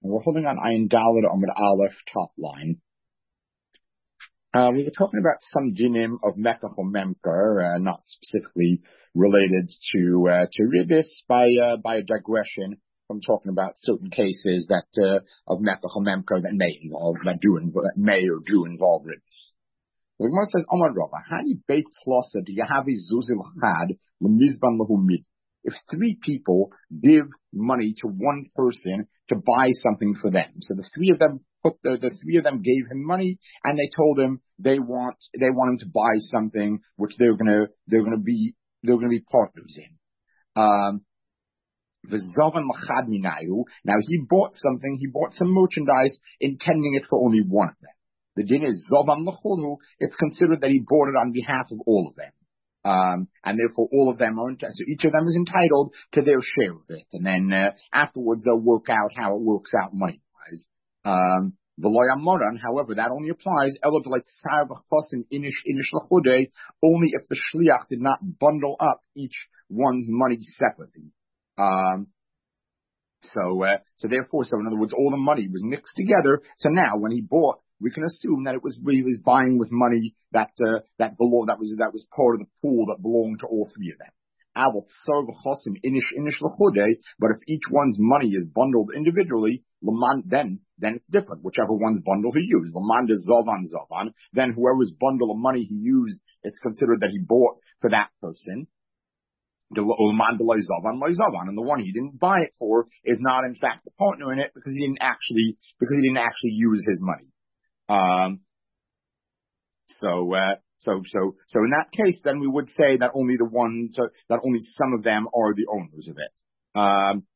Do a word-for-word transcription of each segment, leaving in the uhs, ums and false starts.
And we're holding on Ayin Daled Amud Aleph, top line. Uh, we were talking about some dinim of Mekach or Memker, uh, not specifically related to uh, to Ribis, by uh, by a digression from talking about certain cases that uh, of Mekach or Memker that may involve that do that may or do involve Ribis. The Gemara says, Amar Rava, Hani Beit Flosa do you have a Zuzil Chad Lemizban Lahumid? If three people give money to one person to buy something for them, so the three of them put the, the three of them gave him money, and they told him they want they want him to buy something which they're gonna they're gonna be they're gonna be partners in. Um, now he bought something, he bought some merchandise, intending it for only one of them. The din is Zovan Lachonu, it's considered that he bought it on behalf of all of them. Um, and therefore all of them are, so each of them is entitled to their share of it. And then, uh, afterwards they'll work out how it works out money-wise. Um, the Loya Moran, however, that only applies, only if the Shliach did not bundle up each one's money separately. Um, so, uh, so therefore, so in other words, all the money was mixed together. So now when he bought, we can assume that it was he was buying with money that uh, that belonged that was that was part of the pool that belonged to all three of them. But if each one's money is bundled individually, then then it's different. Whichever one's bundle he used, then whoever's bundle of money he used, it's considered that he bought for that person. And the one he didn't buy it for is not in fact the partner in it because he didn't actually because he didn't actually use his money. Um, so, uh, so, so, so in that case, then we would say that only the ones, uh, that only some of them are the owners of it. Um,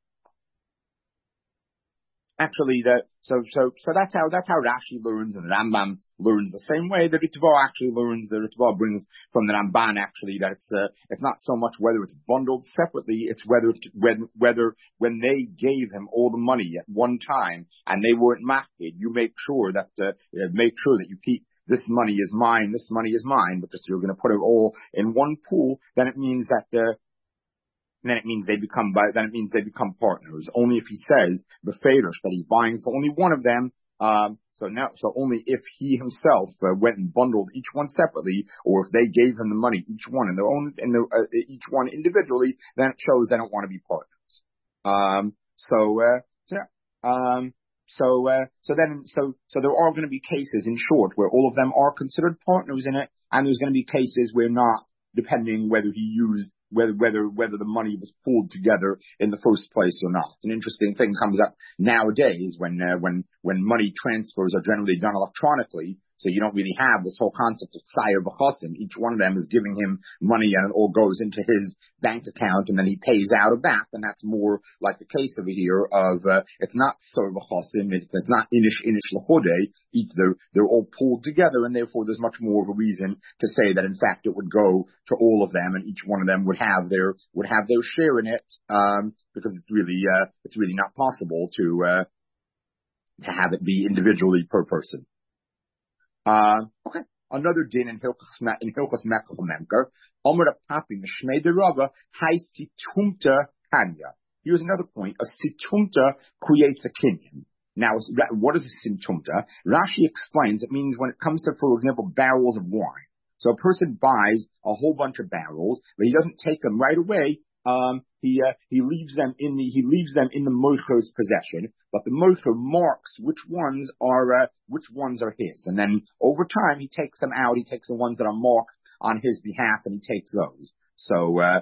actually, the, so, so, so that's how, that's how Rashi learns, and the Rambam learns the same way. The Ritva actually learns, the Ritva brings from the Ramban actually that it's, uh, it's not so much whether it's bundled separately, it's whether, when, whether, when they gave him all the money at one time and they weren't maked, you make sure that, uh, make sure that you keep, this money is mine, this money is mine, because you're going to put it all in one pool, then it means that, uh, then it means they become, then it means they become partners. Only if he says, beferish, that he's buying for only one of them, um, so now, so only if he himself uh, went and bundled each one separately, or if they gave him the money, each one in their own, in their, uh, each one individually, then it shows they don't want to be partners. Um, so, uh, yeah, um, so, uh, so then, so, so there are going to be cases, in short, where all of them are considered partners in it, and there's going to be cases where not, depending whether he used, whether, whether, whether the money was pooled together in the first place or not. An interesting thing comes up nowadays when, uh, when, when money transfers are generally done electronically. So you don't really have this whole concept of Sayer B'chosim. Each one of them is giving him money and it all goes into his bank account and then he pays out of that. And that's more like the case over here of, uh, it's not Sayer B'chosim, it's, it's not Inish Inish L'chodei. They're, they're all pulled together and therefore there's much more of a reason to say that in fact it would go to all of them and each one of them would have their, would have their share in it, um, because it's really, uh, it's really not possible to, uh, to have it be individually per person. Uh, okay. Another din in Hilchos in Hilchos Mekach Memker. Omer Papi Mishmei Derava Hais Situmta Kanya. Here's another point. A situmta creates a kinyan. Now, what is a situmta? Rashi explains it means when it comes to, for example, barrels of wine. So a person buys a whole bunch of barrels, but he doesn't take them right away. Um, he uh, he leaves them in the he leaves them in the mocher's possession, but the mocher marks which ones are uh, which ones are his, and then over time he takes them out. He takes the ones that are marked on his behalf, and he takes those. So uh,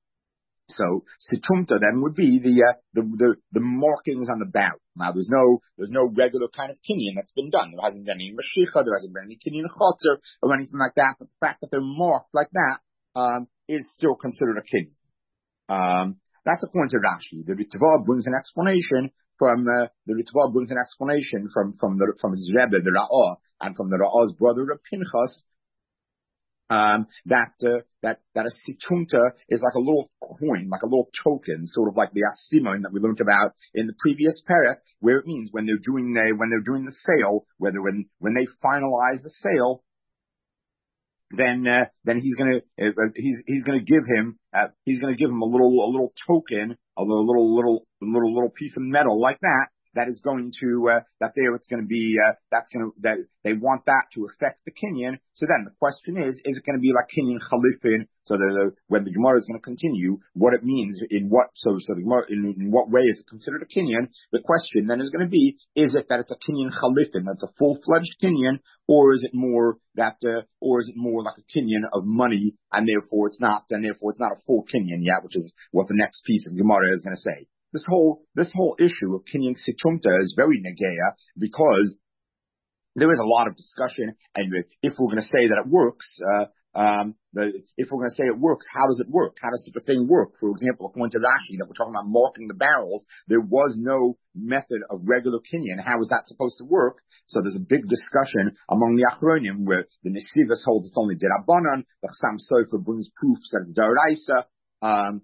so situmta then would be the uh, the the the markings on the barrel. Now there's no there's no regular kind of kinyan that's been done. There hasn't been any mashicha, there hasn't been any kinyan chotzer or anything like that. But the fact that they're marked like that um, is still considered a kinyan. Um, that's according to Rashi. The Ritva brings an explanation from, uh, the Ritva brings an explanation from, from the, from his Rebbe, the Ra'ah, and from the Ra'ah's brother, the Pinchas, um, that, uh, that, that a situmta is like a little coin, like a little token, sort of like the asimon that we learned about in the previous parak, where it means when they're doing the, when they're doing the sale, whether when, when they finalize the sale, then uh, then he's gonna uh, he's he's gonna give him uh, he's gonna give him a little a little token, a little little little little little piece of metal like that, that is going to, uh, that there it's going to be, uh, that's going to, that they want that to affect the Kinyan. So then the question is, is it going to be like Kinyan Chalifin? So the, the, when the Gemara is going to continue, what it means, in what, so, so the Gemara, in, in what way is it considered a Kinyan? The question then is going to be, is it that it's a Kinyan Chalifin, that's a full-fledged Kinyan, or is it more that, uh, or is it more like a Kinyan of money, and therefore it's not, and therefore it's not a full Kinyan yet, which is what the next piece of Gemara is going to say. This whole, this whole issue of Kinyan Situmta is very negeya, because there is a lot of discussion, and if we're going to say that it works, uh, um, the, if we're going to say it works, how does it work? How does such a thing work? For example, according to Rashi, that we're talking about marking the barrels, there was no method of regular Kinyan. How is that supposed to work? So there's a big discussion among the Achronim, where the Nesivos holds it's only Derabanan, the Chassam Sofer brings proofs that it's D'Oraisa, um,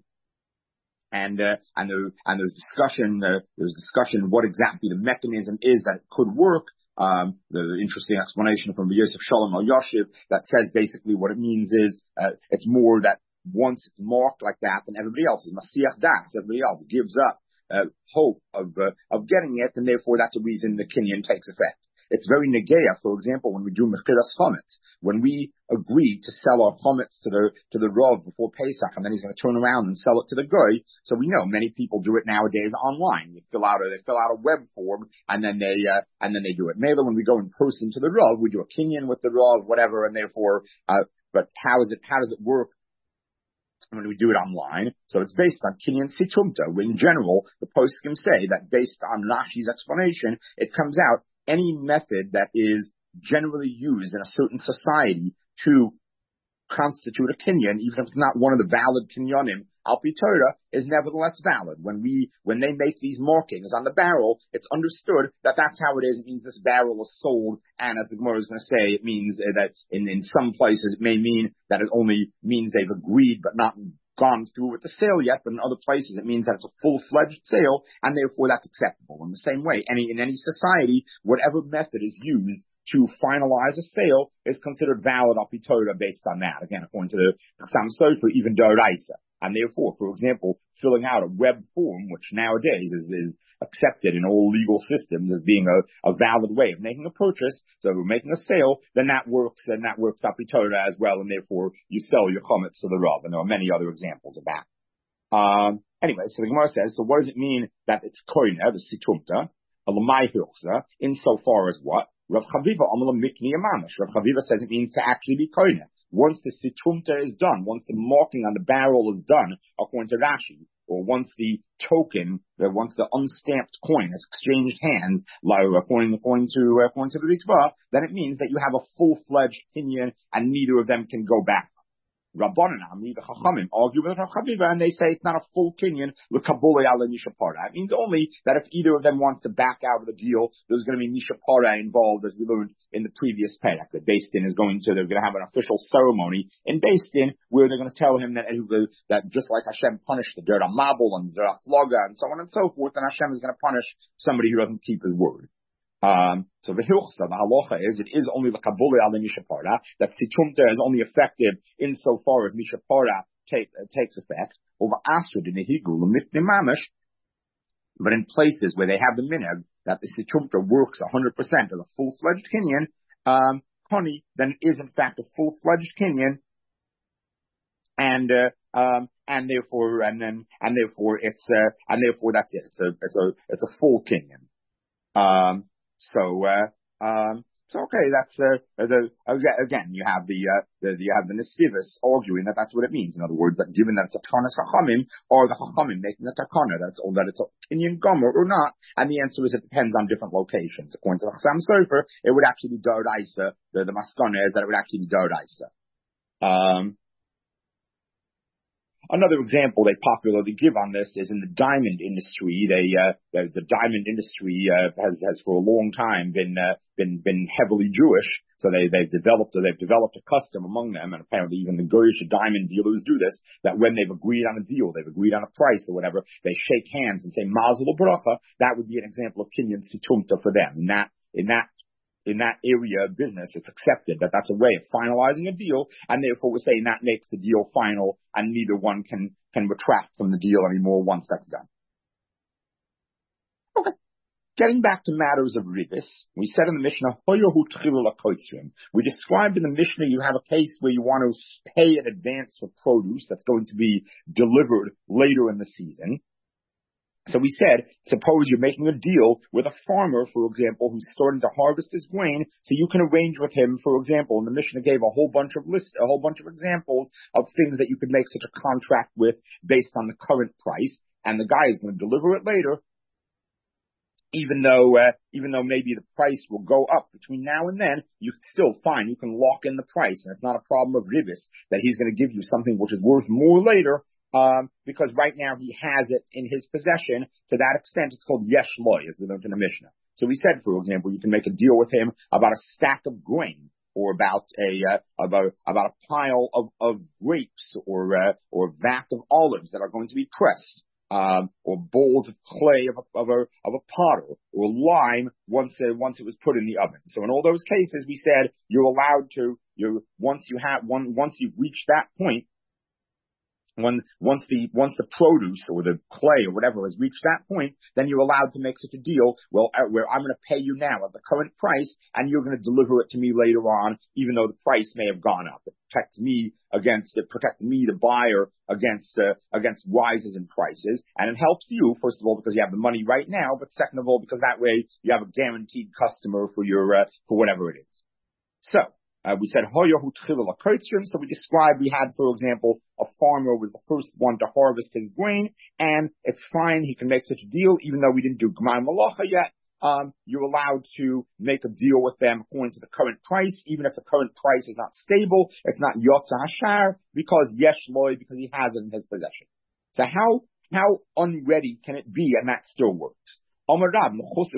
and, uh, and there, and there's discussion, uh, there's discussion what exactly the mechanism is that it could work. Um, the, the interesting explanation from Yosef Shalom al-Yoshiv that says basically what it means is, uh, it's more that once it's marked like that, then everybody else is Masiach Das, everybody else gives up, uh, hope of, uh, of getting it, and therefore that's a reason the Kinyan takes effect. It's very negeya, for example, when we do Mechiras Chometz, when we agree to sell our Chometz to the, to the Rav before Pesach, and then he's going to turn around and sell it to the Goy. So we know many people do it nowadays online. You fill out a, they fill out a web form, and then they, uh, and then they do it. Maybe when we go in person to the Rav, we do a Kinyan with the Rav, whatever, and therefore, uh, but how is it, how does it work when we do it online? So it's based on Kinyan Situmta. In general, the poskim say that based on Rashi's explanation, it comes out any method that is generally used in a certain society to constitute a Kinyan, even if it's not one of the valid Kinyanim, Al Pi Torah, is nevertheless valid. When we, when they make these markings on the barrel, it's understood that that's how it is. It means this barrel is sold, and as the Gemara is going to say, it means that in, in some places it may mean that it only means they've agreed but not gone through with the sale yet, but in other places it means that it's a full-fledged sale, and therefore that's acceptable. In the same way, any in any society, whatever method is used to finalize a sale is considered valid Al Pi Torah based on that. Again, according to the Chassam Sofer, even D'Oraisa. And therefore, for example, filling out a web form, which nowadays is, is accepted in all legal systems as being a, a valid way of making a purchase. So if we're making a sale, then that works, and that works Al Pi Torah as well, and therefore you sell your Chometz to the Rav. And there are many other examples of that. Um, anyway, so the Gemara says, so what does it mean that it's koina, the situmta, a lamai hilchza, insofar as what? Rav Chaviva amala mikni amamash. Rav Chaviva says it means to actually be koina. Once the situmta is done, once the marking on the barrel is done, according to Rashi, or once the token, uh, once the unstamped coin has exchanged hands, like according, according to uh, according to the Ritva, then it means that you have a full-fledged Kinyan, and neither of them can go back. Rabbanan, the Chachamim, argue with Rav Chaviva, and they say it's not a full Kinyan, l'kabulei ala nishapara. It means only that if either of them wants to back out of the deal, there's going to be nishapara involved, as we learned in the previous parak. The Beis Din is going to, they're going to have an official ceremony in Beis Din where they're going to tell him that, that just like Hashem punished the Dera Mabul and Dera Floga and so on and so forth, then Hashem is going to punish somebody who doesn't keep his word. Um, so the hilchsa, the halacha is, it is only the kabule ala mishapara, that situmta is only effective insofar as mishapara take, uh, takes effect, over asra de nehigu l'mitne mamish, but in places where they have the minhag, that the situmta works one hundred percent of a full-fledged Kinyan, um, honey, then it is in fact a full-fledged Kinyan, and, uh, um, and therefore, and then, and therefore it's, uh, and therefore that's it. It's a, it's a, it's a full Kinyan. Um, So, uh, um, so okay, that's, uh, the, again, you have the, uh, the, you have the Nesivos arguing that that's what it means. In other words, that given that it's a Tanas Chachamim, or the Chachamim making a Takana, that's all, that it's a Kinyan Gomer or not. And the answer is it depends on different locations. According to the Chassam Sofer, it would actually be D'Oraisa. The, the Maskana is that it would actually be D'Oraisa. Um, Another example they popularly give on this is in the diamond industry. They, uh, the, the diamond industry, uh, has, has for a long time been, uh, been, been heavily Jewish. So they, they've developed, they've developed a custom among them, and apparently even the Goyish diamond dealers do this, that when they've agreed on a deal, they've agreed on a price or whatever, they shake hands and say, Mazel Bracha. That would be an example of Kinyan Situmta for them. In that, in that, in that area of business, it's accepted that that's a way of finalizing a deal, and therefore we're saying that makes the deal final, and neither one can, can retract from the deal anymore once that's done. Okay. Getting back to matters of Rivis, we said in the Mishnah, we described in the Mishnah you have a case where you want to pay in advance for produce that's going to be delivered later in the season. So we said, suppose you're making a deal with a farmer, for example, who's starting to harvest his grain, so you can arrange with him, for example, and the Mishnah gave a whole bunch of lists, a whole bunch of examples of things that you could make such a contract with based on the current price, and the guy is going to deliver it later. Even though, uh, even though maybe the price will go up between now and then, you can still find, you can lock in the price, and it's not a problem of Rivis that he's going to give you something which is worth more later, um, because right now he has it in his possession. To that extent, it's called yesh loy, as we learned in the Mishnah. So we said, for example, you can make a deal with him about a stack of grain, or about a, uh, about, about a pile of, of grapes, or, uh, or a vat of olives that are going to be pressed. Um, or bowls of clay of a, of a, of a potter, or lime once, uh, once it was put in the oven. So in all those cases, we said you're allowed to, you once you have one, once you've reached that point, when, once the, once the produce or the clay or whatever has reached that point, then you're allowed to make such a deal, well, uh, where I'm going to pay you now at the current price, and you're going to deliver it to me later on, even though the price may have gone up. It protects me against, it protects me, the buyer, against, uh, against rises in prices. And it helps you, first of all, because you have the money right now, but second of all, because that way you have a guaranteed customer for your, uh, for whatever it is. So, Uh, we said, so we described, we had, for example, a farmer was the first one to harvest his grain, and it's fine, he can make such a deal, even though we didn't do Gmar Malacha yet. Um, you're allowed to make a deal with them according to the current price, even if the current price is not stable, it's not Yotza Hashar, because Yesh Loy, because he has it in his possession. So how, how unready can it be, and that still works? Omer Rab,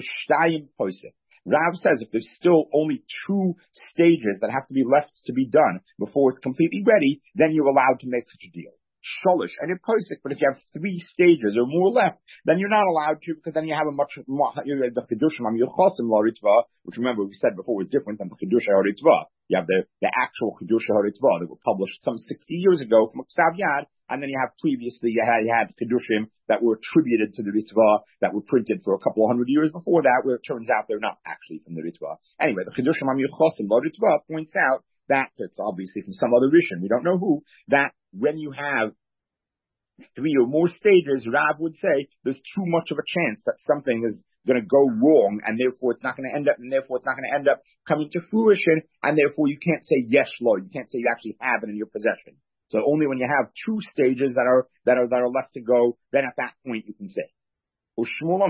Rav says if there's still only two stages that have to be left to be done before it's completely ready, then you're allowed to make such a deal. Sholish and in Posik, but if you have three stages or more left, then you're not allowed to, because then you have a much more, the Chidushim Am Yochosim La Ritva, which remember we said before was different than the Chidusha HaRitva. You have the, the actual Chidusha HaRitva that were published some sixty years ago from Ksav Yad, and then you have previously, you had, you had Chidushim that were attributed to the Ritva that were printed for a couple of hundred years before that, where it turns out they're not actually from the Ritva. Anyway, the Chidushim Am Yochosim La Ritva points out that, it's obviously from some other Rishon, we don't know who, that when you have three or more stages, Rav would say there's too much of a chance that something is going to go wrong, and therefore it's not going to end up, and therefore it's not going to end up coming to fruition, and therefore you can't say yesh lo, you can't say you actually have it in your possession. So only when you have two stages that are that are that are left to go, then at that point you can say. Or Shmuel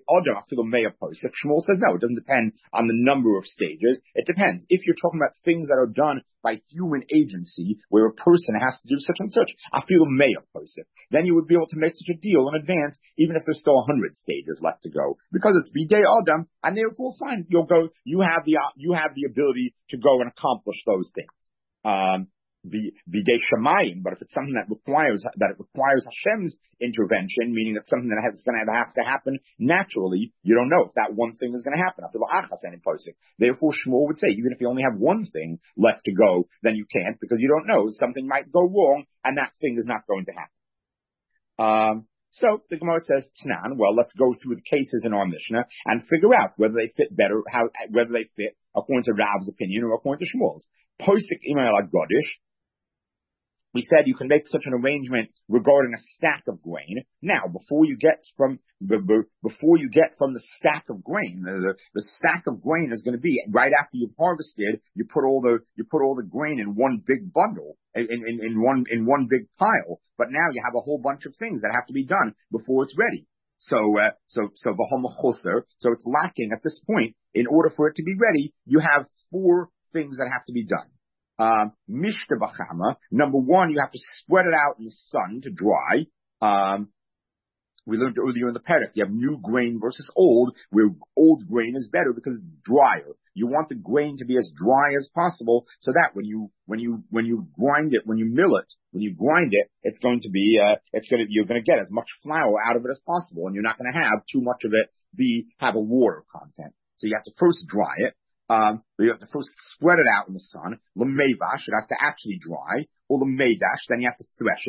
says no, it doesn't depend on the number of stages. It depends. If you're talking about things that are done by human agency, where a person has to do such and such, then you would be able to make such a deal in advance, even if there's still a hundred stages left to go, because it's bidei adam, and therefore fine, you'll go. You have the you have the ability to go and accomplish those things. Um, Bidei Shamayim, but if it's something that requires that it requires Hashem's intervention, meaning that something that has going to have to happen naturally, you don't know if that one thing is going to happen. Therefore, Shmuel would say, even if you only have one thing left to go, then you can't, because you don't know, something might go wrong, and that thing is not going to happen. Um, so the Gemara says, Tanan, well, let's go through the cases in our Mishnah and figure out whether they fit better, how whether they fit according to Rav's opinion or according to Shmuel's. Posik Imer Godish. We said you can make such an arrangement regarding a stack of grain. Now, before you get from before you get from the stack of grain, the, the stack of grain is going to be right after you've harvested. You put all the you put all the grain in one big bundle, in, in, in one in one big pile. But now you have a whole bunch of things that have to be done before it's ready. So, uh, so, so v'homachoser. So it's lacking at this point. In order for it to be ready, you have four things that have to be done. Um, mishta b'chama. Number one, you have to spread it out in the sun to dry. Um, we learned earlier in the parak, you have new grain versus old, where old grain is better because it's drier. You want the grain to be as dry as possible, so that when you when you when you grind it, when you mill it, when you grind it, it's going to be uh, it's going to you're going to get as much flour out of it as possible, and you're not going to have too much of it be have a water content. So you have to first dry it. Um, you have to first spread it out in the sun. L'meivash, it has to actually dry. Or l'meidash, then you have to thresh it.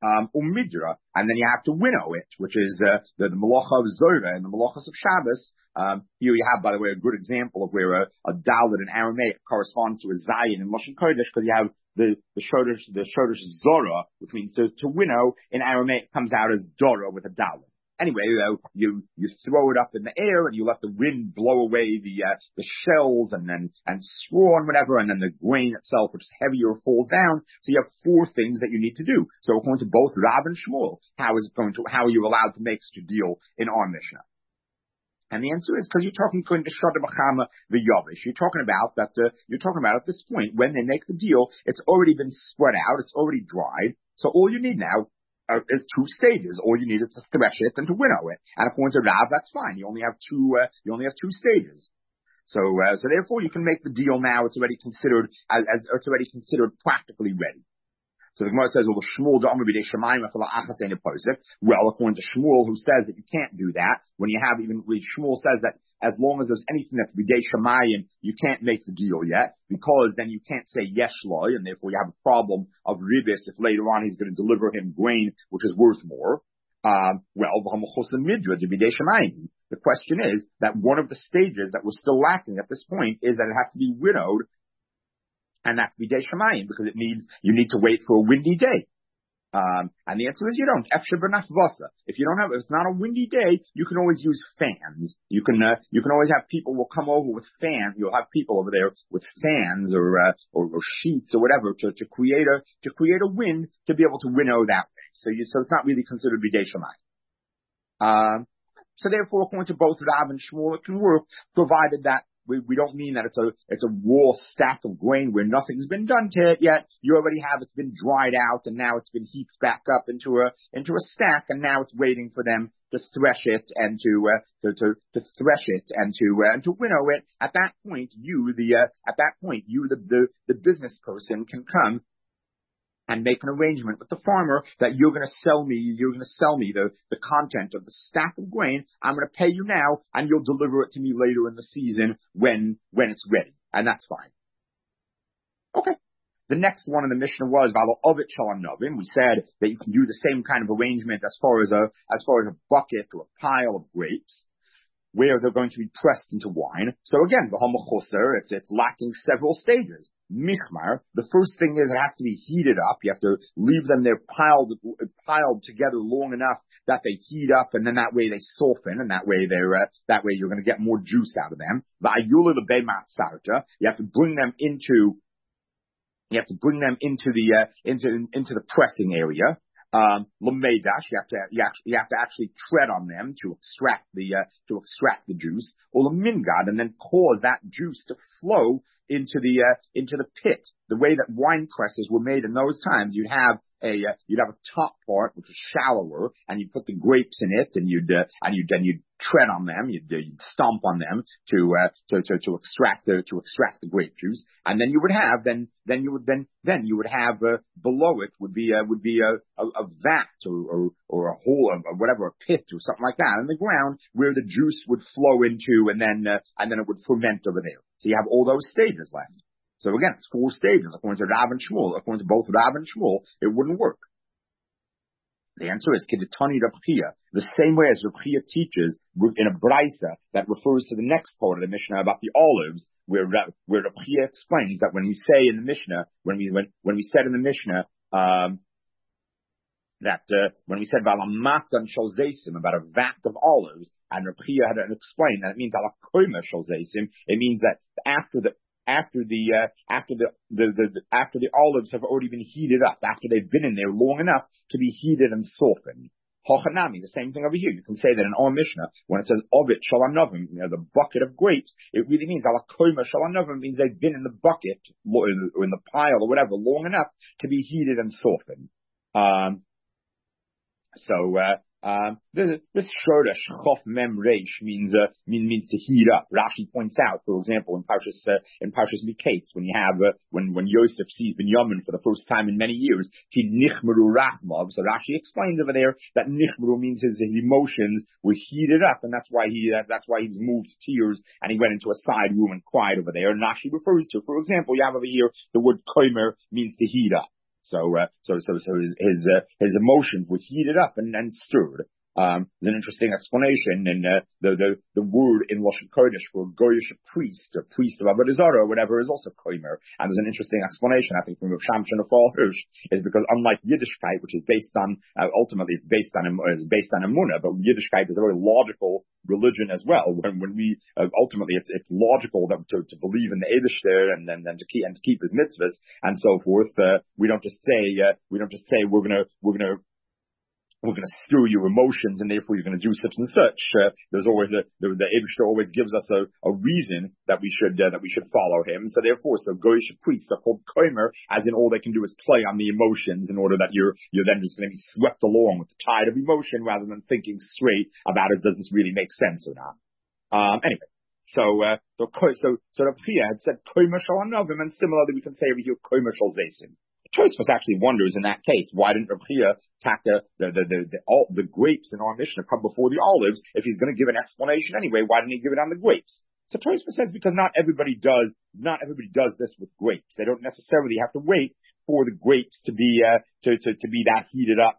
Um, umidra, and then you have to winnow it, which is uh, the, the malacha of Zorah and the malachas of Shabbos. Um, here you have, by the way, a good example of where a, a dalet in Aramaic corresponds to a zayin in Lashon Kodesh, because you have the the shodesh the shodesh Zorah, which means to, to winnow in Aramaic comes out as Dora with a dalet. Anyway, you, you you throw it up in the air and you let the wind blow away the uh, the shells and then and straw and whatever, and then the grain itself, which is heavier, falls down. So you have four things that you need to do. So according to both Rav and Shmuel, how is it going to how are you allowed to make such a deal in our Mishnah? And the answer is because you're talking to Shada B'chama the Yavish. You're talking about that. Uh, you're talking about at this point when they make the deal, it's already been spread out, it's already dried. So all you need now. Uh, it's two stages. All you need is to thresh it and to winnow it. And according to Rav, that's fine. You only have two. Uh, you only have two stages. So, uh, so therefore, you can make the deal now. It's already considered as, as it's already considered practically ready. So the Gemara says, well, Shmuel da'amar b'dei shamayim afal achas ein posek. Well, according to Shmuel, who says that you can't do that, when you have even Shmuel says that as long as there's anything that's b'dei shamayim, you can't make the deal yet, because then you can't say yesh loy, and therefore you have a problem of ribis if later on he's going to deliver him grain which is worth more. Um, well, the question is that one of the stages that was still lacking at this point is that it has to be winnowed. And that's b'dei shamayim, because it means you need to wait for a windy day. Um, and the answer is you don't. If you don't have, if it's not a windy day, you can always use fans. You can, uh, you can always have people will come over with fans. You'll have people over there with fans or, uh, or, or sheets or whatever to, to create a, to create a wind to be able to winnow that way. So you, so it's not really considered b'dei shamayim. Um, so therefore, according to both Rav and Shmuel, it can work, provided that We, we don't mean that it's a it's a raw stack of grain where nothing's been done to it yet. You already have it's been dried out and now it's been heaped back up into a into a stack, and now it's waiting for them to thresh it and to uh, to, to to thresh it and to uh, and to winnow it. At that point, you the uh, at that point you the, the the business person can come and make an arrangement with the farmer that you're going to sell me, you're going to sell me the, the content of the stack of grain. I'm going to pay you now, and you'll deliver it to me later in the season when, when it's ready. And that's fine. Okay. The next one in the Mishnah was Valo Ovet Shalom Novim. We said that you can do the same kind of arrangement as far as a, as far as a bucket or a pile of grapes, where they're going to be pressed into wine. So again, the Homochoser, it's, it's lacking several stages. Michmar, the first thing is it has to be heated up. You have to leave them there piled, piled together long enough that they heat up, and then that way they soften, and that way they're, uh, that way you're going to get more juice out of them. Va'ayula lebeimat sarta, you have to bring them into, you have to bring them into the, uh, into, into the pressing area. Um, Lameidash, you have to, you actually, you have to actually tread on them to extract the, uh, to extract the juice, or Lamingad, and then cause that juice to flow into the, uh, into the pit. The way that wine presses were made in those times, you'd have a, uh, you'd have a top part, which is shallower, and you'd put the grapes in it, and you'd, uh, and you'd, then you'd tread on them, you'd, uh, you'd stomp on them to, uh, to, to, to extract the, to extract the grape juice. And then you would have, then, then you would, then, then you would have, uh, below it would be, uh, would be a, a, a vat or, or, or a hole, or whatever, a pit or something like that in the ground where the juice would flow into, and then, uh, and then it would ferment over there. So you have all those stages left. So again, it's four stages. According to Rav and Shmuel, according to both Rav and Shmuel, it wouldn't work. The answer is Kedetani Rav Chia, the same way as Rav Chia teaches in a brisa that refers to the next part of the Mishnah about the olives, where where Rav Chia explains that when we say in the Mishnah, when we when when we said in the Mishnah um, that uh, when we said Valamatan Shalzeisim, about a vat of olives, and Rav Chia had to explain that it means Alakoima Shalzeisim, it means that after the After the uh, after the, the, the, the after the olives have already been heated up, after they've been in there long enough to be heated and softened. Hochanami, the same thing over here. You can say that in our Mishnah, when it says Ovet Shalanovim, you know, the bucket of grapes, it really means Alakoima Shalanovim, means they've been in the bucket or in the pile or whatever long enough to be heated and softened. Um, so uh, Um, this, this Shoresh Chof Mem Reish means, uh, mean, means to heat up. Rashi points out, for example, in Parshas, uh, in Parshas Miketz, when you have, uh, when, when Yosef sees Binyamin for the first time in many years, Ki Nichmeru Rachmav. So Rashi explains over there that Nichmeru means his, his emotions were heated up, and that's why he, uh, that's why he was moved to tears, and he went into a side room and cried over there. And Rashi refers to, for example, you have over here, the word Koimer means to heat up. So, uh, so, so, so his, his, uh, his emotions were heated up and, and stirred. Um, there's an interesting explanation in, uh, the, the, the word in Lashon Kodesh for Goyish priest, or priest of Avodah Zarah, or whatever, is also Koimer. And there's an interesting explanation, I think, from Rav Shamshon of Fall Hirsch, is because unlike Yiddishkeit, which is based on, uh, ultimately it's based on, is based on Emunah, but Yiddishkeit is a very logical religion as well. When, when we, uh, ultimately it's, it's logical that to, to believe in the Eibishter and then, then to keep, and to keep his mitzvahs and so forth. Uh, we don't just say, uh, we don't just say we're gonna, we're gonna, we're going to stir your emotions and therefore you're going to do such and such. Uh, there's always a, the, the Eibishter always gives us a, a reason that we should, uh, that we should follow him. So therefore, so Goyish priests are called Koimer, as in all they can do is play on the emotions in order that you're, you're then just going to be swept along with the tide of emotion rather than thinking straight about it. Does this really make sense or not? Um, anyway. So, uh, so, so, so the Priya had said Koimer shal anovim, and similarly we can say over here Koimer shal zaysim. Tosfos actually wonders in that case, why didn't Rav Chiya tack the, the, the, the, the, all, the grapes in our Mishnah come before the olives? If he's going to give an explanation anyway, why didn't he give it on the grapes? So Tosfos says because not everybody does, not everybody does this with grapes. They don't necessarily have to wait for the grapes to be, uh, to, to, to be that heated up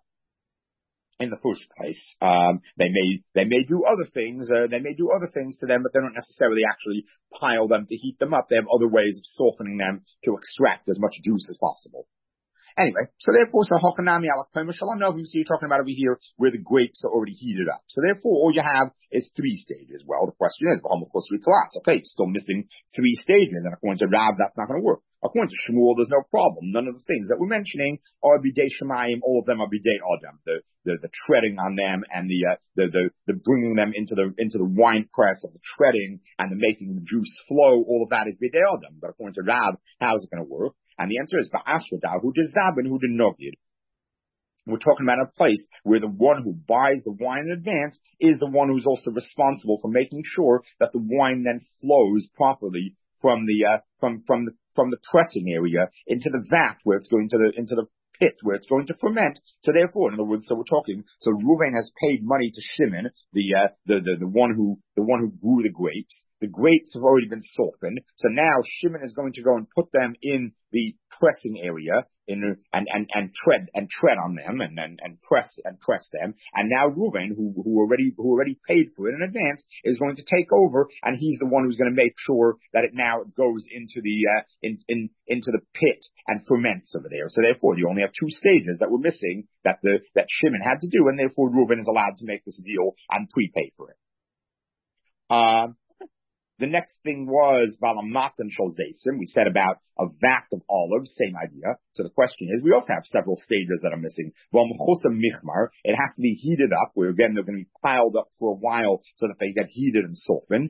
in the first place. Um, they may, they may do other things, uh, they may do other things to them, but they don't necessarily actually pile them to heat them up. They have other ways of softening them to extract as much juice as possible. Anyway, so therefore, so Hokanami ala Koimer shal anovim, so you're talking about over here where the grapes are already heated up. So therefore, all you have is three stages. Well, the question is, okay, still missing three stages, and according to Rav, that's not going to work. According to Shmuel, there's no problem. None of the things that we're mentioning are bidei shemayim. All of them are bidei adam. The, the, the treading on them and the, uh, the, the, the bringing them into the, into the wine press and the treading and the making the juice flow. All of that is bidei adam. But according to Rav, how is it going to work? And the answer is ba'ashvadahu hu dezabin hu denogid. We're talking about a place where the one who buys the wine in advance is the one who's also responsible for making sure that the wine then flows properly from the, uh, from, from the, from the pressing area into the vat where it's going to the, into the pit where it's going to ferment. So therefore, in other words, so we're talking, so Reuven has paid money to Shimon, the, uh, the, the, the one who, the one who grew the grapes. The grapes have already been softened. So now Shimon is going to go and put them in the pressing area in, and, and, and tread, and tread on them and, and, and press, and press them. And now Reuven, who, who already, who already paid for it in advance, is going to take over, and he's the one who's going to make sure that it now goes into the, uh, in, in, into the pit and ferments over there. So therefore, you only have two stages that were missing that the, that Shimon had to do, and therefore Reuven is allowed to make this deal and prepay for it. Um, The next thing was Balamatan Shalzaisim. We said about a vat of olives, same idea. So the question is, we also have several stages that are missing. Michmar, it has to be heated up, where again they're going to be piled up for a while so that they get heated and softened.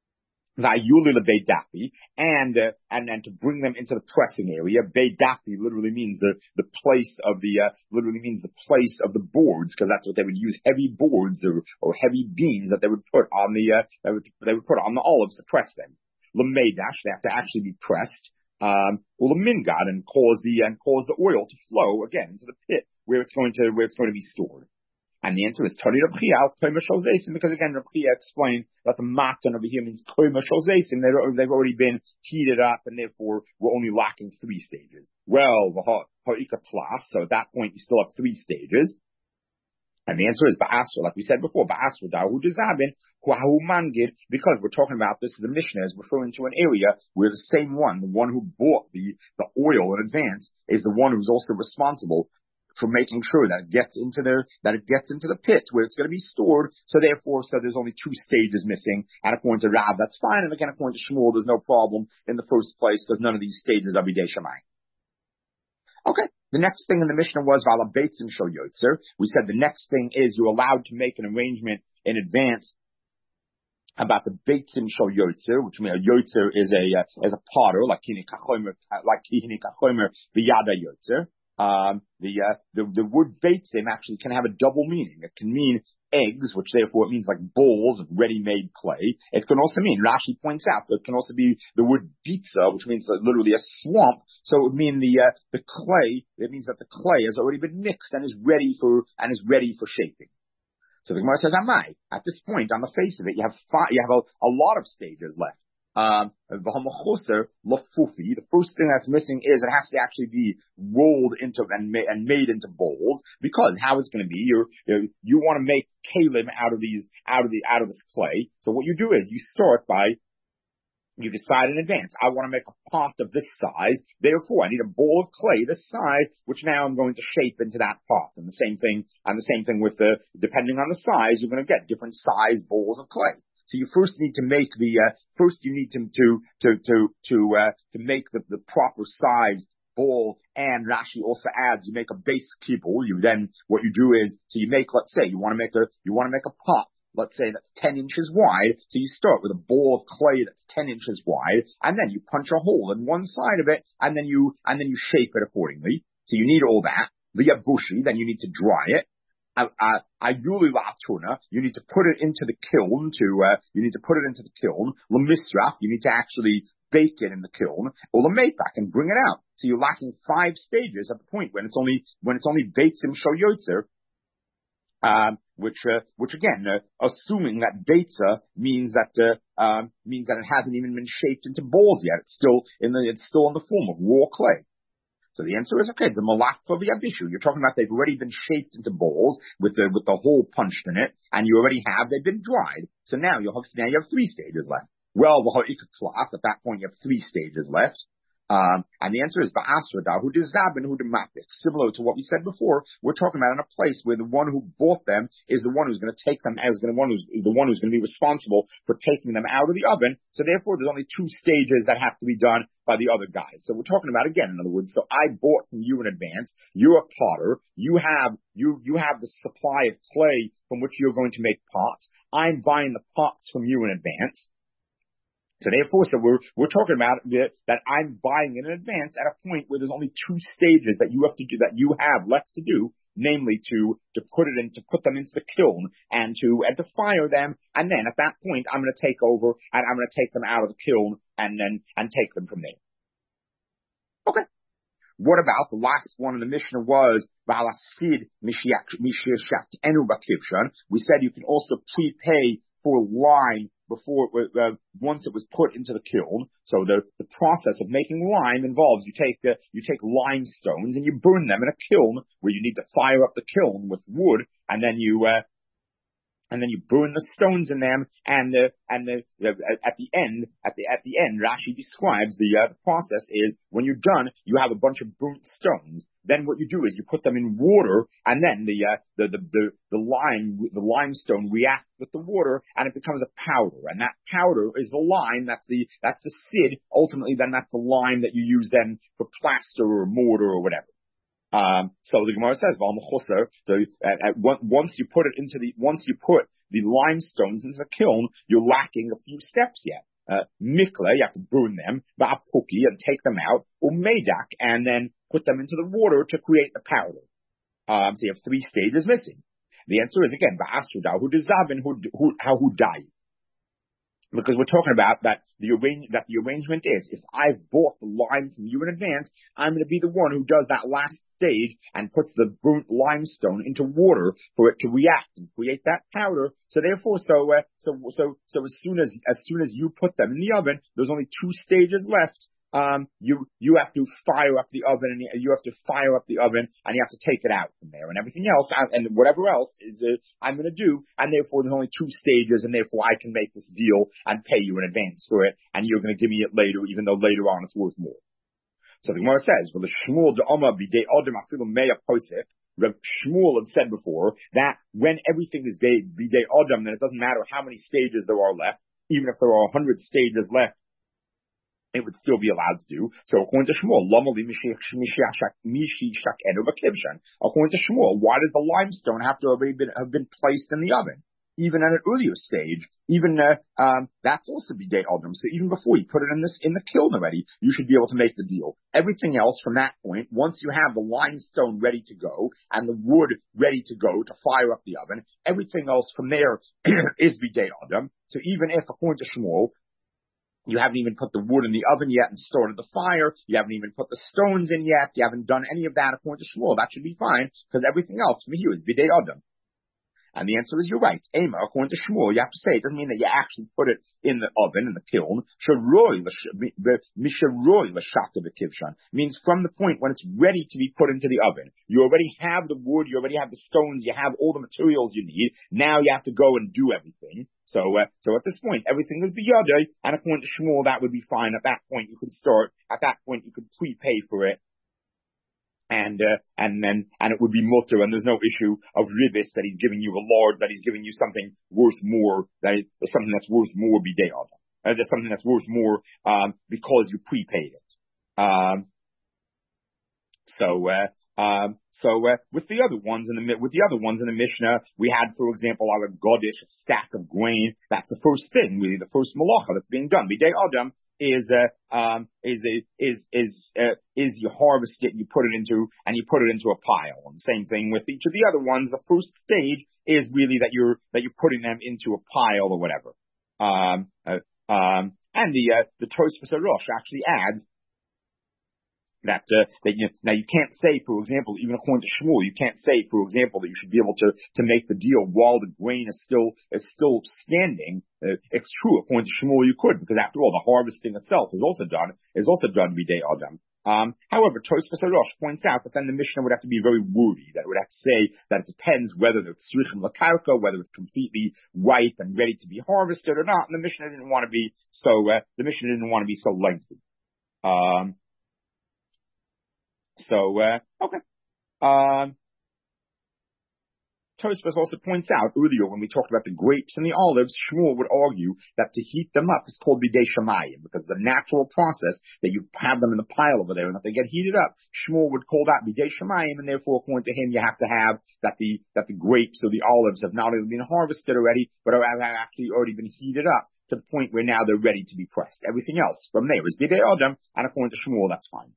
And, uh, and, and to bring them into the pressing area. Beidapi literally means the, the place of the, uh, literally means the place of the boards, because that's what they would use, heavy boards or, or heavy beams that they would put on the, uh, they would, they would put on the olives to press them. Lemeidash, they have to actually be pressed. Um, Lemingad, and cause the, and cause the oil to flow again into the pit where it's going to, where it's going to be stored. And the answer is Tari Rav Chiya al Koimer shal zaysim, because again Rav Chiya explained that the matan over here means Koimer shal zaysim. They've already been heated up, and therefore we're only lacking three stages. Well, ha'ika tlas, so at that point you still have three stages. And the answer is ba'asra, like we said before, ba'asra dahu dezabin huahu mangid, because we're talking about this, the Mishnah is referring to an area where the same one, the one who bought the, the oil in advance, is the one who's also responsible for making sure that it gets into the, that it gets into the pit where it's going to be stored. So therefore, so there's only two stages missing. And according to Rav, that's fine. And again, according to Shmuel, there's no problem in the first place because none of these stages are bidei shemayim. Okay. The next thing in the Mishnah was Vala Beitzim Shel Yotzer. We said the next thing is you're allowed to make an arrangement in advance about the Beitzim Shel Yotzer, which means a Yotzer is a, uh, is a potter, like Hini Kachomer, like Hini Kachomer B'yada Yotzer. Um, the, uh, the, the word beitzim actually can have a double meaning. It can mean eggs, which therefore it means like bowls of ready-made clay. It can also mean, Rashi points out, that it can also be the word bitza, which means uh, literally a swamp. So it would mean the, uh, the clay, it means that the clay has already been mixed and is ready for, and is ready for shaping. So the Gemara says, Amai, at this point, on the face of it, you have five, you have a, a lot of stages left. Um, the first thing that's missing is it has to actually be rolled into and, ma- and made into bowls, because how it's going to be, you're, you're, you want to make kalim out of these, out of the, out of this clay. So what you do is you start by, you decide in advance, I want to make a pot of this size, therefore I need a bowl of clay this size, which now I'm going to shape into that pot. And the same thing, and the same thing with the, depending on the size, you're going to get different size bowls of clay. So you first need to make the, uh, first you need to, to, to, to, to, uh, to make the, the proper size bowl. And Rashi also adds, you make a base kibble. You then, what you do is, so you make, let's say, you want to make a, you want to make a pot, let's say that's ten inches wide. So you start with a bowl of clay that's ten inches wide, and then you punch a hole in one side of it, and then you, and then you shape it accordingly. So you need all that. The yabushi, then you need to dry it. Ayuli la'atuna, you need to put it into the kiln to, uh, you need to put it into the kiln. L'misraf, you need to actually bake it in the kiln. Or l'meipach, and bring it out. So you're lacking five stages at the point when it's only, when it's only beitzim shoyotzer, um, which, uh, which again, uh, assuming that beta means that, uh, um, means that it hasn't even been shaped into balls yet. It's still in the, it's still in the form of raw clay. So the answer is, okay, the malach for the abishu. You're talking about they've already been shaped into balls with the, with the hole punched in it, and you already have, they've been dried. So now you have, now you have three stages left. Well, at that point you have three stages left. Um, and the answer is ba'asrada, who dizabin, who demapik. Similar to what we said before, we're talking about in a place where the one who bought them is the one who's going to take them, as the one who's the one who's going to be responsible for taking them out of the oven. So therefore, there's only two stages that have to be done by the other guys. So we're talking about, again, in other words, so I bought from you in advance. You're a potter. You have you you have the supply of clay from which you're going to make pots. I'm buying the pots from you in advance. So therefore, so we're, we're talking about that, that I'm buying in advance at a point where there's only two stages that you have to do, that you have left to do, namely to, to put it in, to put them into the kiln and to, and to fire them. And then at that point, I'm going to take over and I'm going to take them out of the kiln and then, and take them from there. Okay. What about the last one in the Mishnah was, we said you can also prepay for lime before, uh, once it was put into the kiln. So the, the process of making lime involves you take the, you take limestones and you burn them in a kiln where you need to fire up the kiln with wood, and then you, uh, and then you burn the stones in them, and the, and the, the at the end, at the, at the end, Rashi describes the, uh, the process is when you're done, you have a bunch of burnt stones. Then what you do is you put them in water, and then the, uh, the, the, the, the lime, the limestone reacts with the water, and it becomes a powder. And that powder is the lime, that's the, that's the sid. Ultimately, then that's the lime that you use then for plaster or mortar or whatever. Um, so the Gemara says, so, at, at, once you put it into the, once you put the limestones into the kiln, you're lacking a few steps yet. Uh, mikla, you have to burn them, ba'apuki, and take them out, or medak, and then put them into the water to create the powder. Um, so you have three stages missing. The answer is again, ba'asruda, who dizavin, who, who, how who died. Because we're talking about that the arrange, that the arrangement is, if I've bought the lime from you in advance, I'm going to be the one who does that last stage and puts the burnt limestone into water for it to react and create that powder. So therefore, so, uh, so, so, so as soon as, as soon as you put them in the oven, there's only two stages left. Um, you, you have to fire up the oven, and you have to fire up the oven, and you have to take it out from there, and everything else, and whatever else is, uh, I'm gonna do, and therefore there's only two stages, and therefore I can make this deal and pay you in advance for it, and you're gonna give me it later, even though later on it's worth more. So the Gemara says, well, the Shmuel de Oma b'dei Adam afilu meya posek, Reb Shmuel had said before, that when everything is b'dei Adam, then it doesn't matter how many stages there are left, even if there are a hundred stages left, it would still be allowed to do. So according to Shmuel, according to Shmuel, why does the limestone have to have been, have been placed in the oven? Even at an earlier stage, even, uh, um, that's also b'dei Adam. So even before you put it in this, in the kiln already, you should be able to make the deal. Everything else from that point, once you have the limestone ready to go and the wood ready to go to fire up the oven, everything else from there is b'dei Adam. So even if, according to Shmuel, you haven't even put the wood in the oven yet and started the fire, you haven't even put the stones in yet, you haven't done any of that according to Shmuel, that should be fine, because everything else from here is b'dei Adam. And the answer is you're right. Ema, according to Shmuel, you have to say it doesn't mean that you actually put it in the oven, in the kiln. Sharoi misharoi l'shaka b'kivshan means from the point when it's ready to be put into the oven. You already have the wood, you already have the stones, you have all the materials you need. Now you have to go and do everything. So, uh, so at this point, everything is biyadai, and according to Shmuel, that would be fine. At that point, you could start. At that point, you could prepay for it. And, uh, and then, and it would be mutter, and there's no issue of ribis that he's giving you a lord, that he's giving you something worth more, that is something that's worth more bidei adam. Uh, there's something that's worth more, um, because you prepaid it. Um, so, uh, um, so, uh, with the other ones in the, with the other ones in the Mishnah, we had, for example, our godish, a stack of grain. That's the first thing, really, the first malacha that's being done. Bidei adam. Is uh um is is is uh, is you harvest it, you put it into and you put it into a pile. And same thing with each of the other ones. The first stage is really that you're that you're putting them into a pile or whatever. Um uh, um and the uh, the Tosfos Rosh actually adds that uh, that you now you can't say, for example, even according to Shmuel, you can't say, for example, that you should be able to to make the deal while the grain is still is still standing. Uh, it's true, according to Shmuel, you could, because after all, the harvesting itself is also done is also done bidei adam. Um, however, Tosfos Rosh points out that then the Mishnah would have to be very wordy. That it would have to say that it depends whether it's tzrichim l'karka, whether it's completely ripe and ready to be harvested or not. And the Mishnah didn't want to be so. Uh, the Mishnah didn't want to be so lengthy. Um, So, uh, okay. Um, Tosfos also points out earlier when we talked about the grapes and the olives, Shmuel would argue that to heat them up is called bidei shamayim, because the natural process that you have them in the pile over there and that they get heated up, Shmuel would call that bidei shamayim, and therefore, according to him, you have to have that the, that the grapes or the olives have not only been harvested already, but have actually already been heated up to the point where now they're ready to be pressed. Everything else from there is bidei adam, and according to Shmuel, that's fine.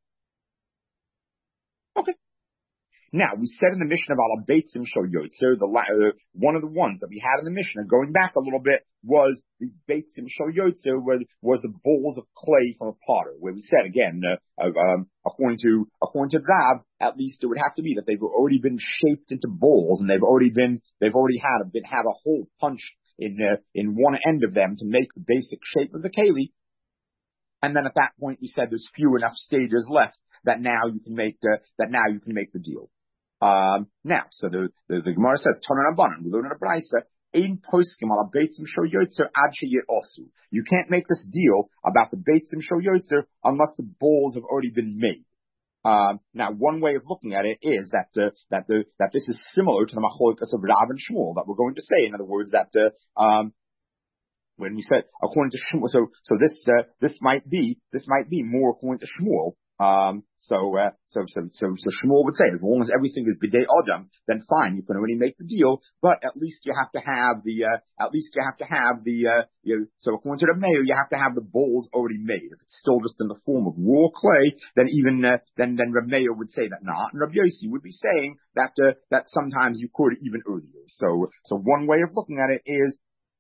Okay. Now, we said in the Mishnah of Ala Beitzim Shel Yotzer, the uh, one of the ones that we had in the Mishnah, going back a little bit, was the Beitzim Shel Yotzer, was, was the bowls of clay from a potter, where we said again, uh, um, according to according to Rav, at least it would have to be that they've already been shaped into bowls, and they've already been they've already had a been have a hole punched in uh, in one end of them to make the basic shape of the keli. And then at that point, we said there's few enough stages left that now you can make uh, that now you can make the deal. Um, now, so the, the, the Gemara says, Tanan Abanan, we learn in a Braisa, Ein poskim ala beitzim shel yotzer ad sheyeosu. You can't make this deal about the beitzim shel yotzer unless the bowls have already been made. Um, now, one way of looking at it is that uh, that the that this is similar to the machlokas of Rav and Shmuel that we're going to say. In other words, that uh, um, when we said according to Shmuel, so so this uh, this might be this might be more according to Shmuel. Um, so, uh, so, so, so, so Shmuel would say, as long as everything is bidei adam, then fine, you can already make the deal, but at least you have to have the, uh, at least you have to have the, uh, you know, so according to the mayor, you have to have the bowls already made. If it's still just in the form of raw clay, then even, uh, then, then Reb Meir would say that not, and Reb Yossi would be saying that, uh, that sometimes you could even earlier. So, so one way of looking at it is,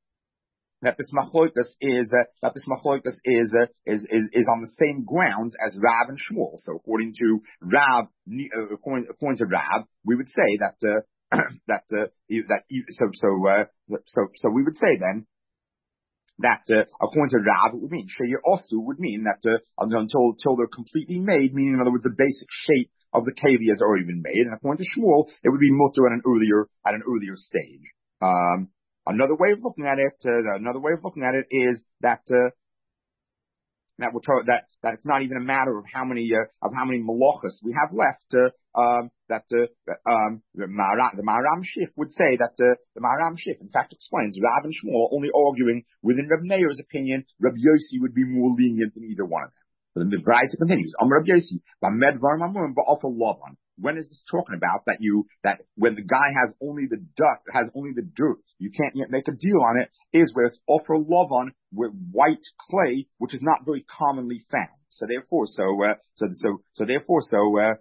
that this machlokas is uh, that this machlokas is, uh, is is is on the same grounds as Rav and Shmuel. So according to Rav, uh, according, according to Rav, we would say that uh, that uh, that so so uh, so so we would say then that uh, according to Rav, it would mean Sheyer also would mean that uh, until until they're completely made, meaning in other words the basic shape of the keli has already been made, and according to Shmuel, it would be mutter at an earlier at an earlier stage. Um, Another way of looking at it, uh, another way of looking at it is that uh, that we're told that that it's not even a matter of how many uh, of how many malachas we have left. Uh, um, that uh, um, the Maharam, the Maharam Shif would say that uh, the Maharam Shif, in fact, explains Rav and Shmuel only arguing within Reb Meir's opinion. Reb Yossi would be more lenient than either one of them. But the Braisa continues. Amar Reb Yossi, Bamed Var Mamurim Ba'Ofel Lavan. When is this talking about that you, that when the guy has only the dirt, has only the dirt, you can't yet make a deal on it, is where it's offer lavan with white clay, which is not very commonly found. So therefore, so, uh, so, so, so therefore, so, uh,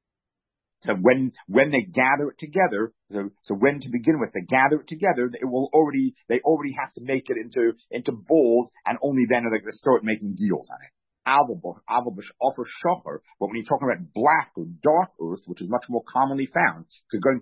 so when, when they gather it together, so, so when to begin with, they gather it together, it will already, they already have to make it into, into bowls, and only then are they going to start making deals on it. Avabush, Avabush, offer shocher, but when you're talking about black or dark earth, which is much more commonly found, could go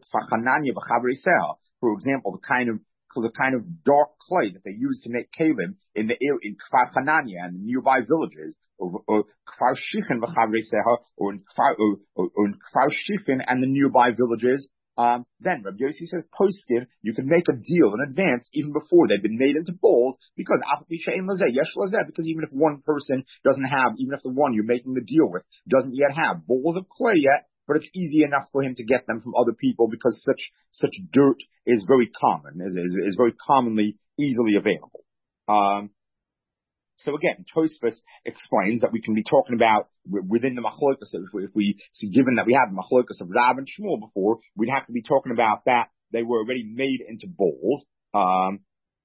for example, the kind of the kind of dark clay that they use to make kalim in the in Kfar Hanania and the nearby villages, or, or Kfar Shichin or in Kfar or, or, or in Kfar Shichin and the nearby villages. Um, then Rabbi Yossi says, posted, you can make a deal in advance even before they've been made into bowls, because because even if one person doesn't have, even if the one you're making the deal with doesn't yet have bowls of clay yet, but it's easy enough for him to get them from other people because such such dirt is very common, is is, is very commonly easily available. Um, So again, Tosfos explains that we can be talking about within the machlokas. If we, if we so given that we have the machlokas of Rav and Shmuel before, we'd have to be talking about that they were already made into bowls. Um,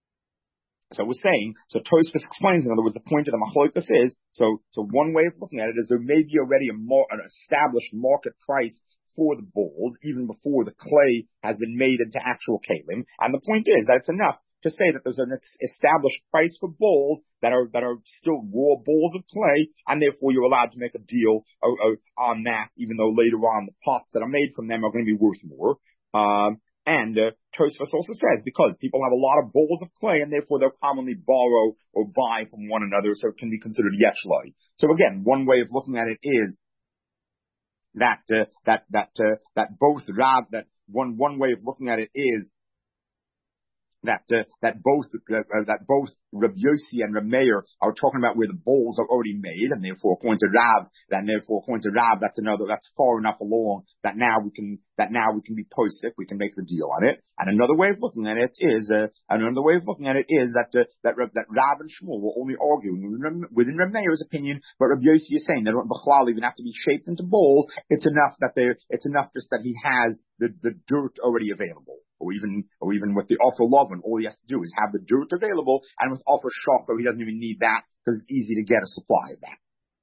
so we're saying, so Tosfos explains, in other words, the point of the machlokas is, so so one way of looking at it is there may be already a more, an established market price for the bowls, even before the clay has been made into actual kalim. And the point is that it's enough to say that there's an established price for bowls that are that are still raw bowls of clay, and therefore you're allowed to make a deal uh, uh, on that, even though later on the pots that are made from them are going to be worth more. Um, and uh, Tosfos also says because people have a lot of bowls of clay, and therefore they'll commonly borrow or buy from one another, so it can be considered yeshloi. So again, one way of looking at it is that uh, that that uh, that both Rav that one one way of looking at it is. That uh, that both uh, that both Rabbi Yossi and Rabbi Meir are talking about where the bowls are already made, and therefore according to Rav, and therefore according to Rav, that's another that's far enough along that now we can that now we can be posted, we can make the deal on it. And another way of looking at it is uh, another way of looking at it is that uh, that that Rav and Shmuel were only arguing within Rabbi Meir's opinion, but Rabbi Yossi is saying they don't B'chlal even have to be shaped into bowls. It's enough that they it's enough just that he has the the dirt already available. Or even, or even with the offer lovin, all he has to do is have the dirt available, and with offer shocker, he doesn't even need that because it's easy to get a supply of that.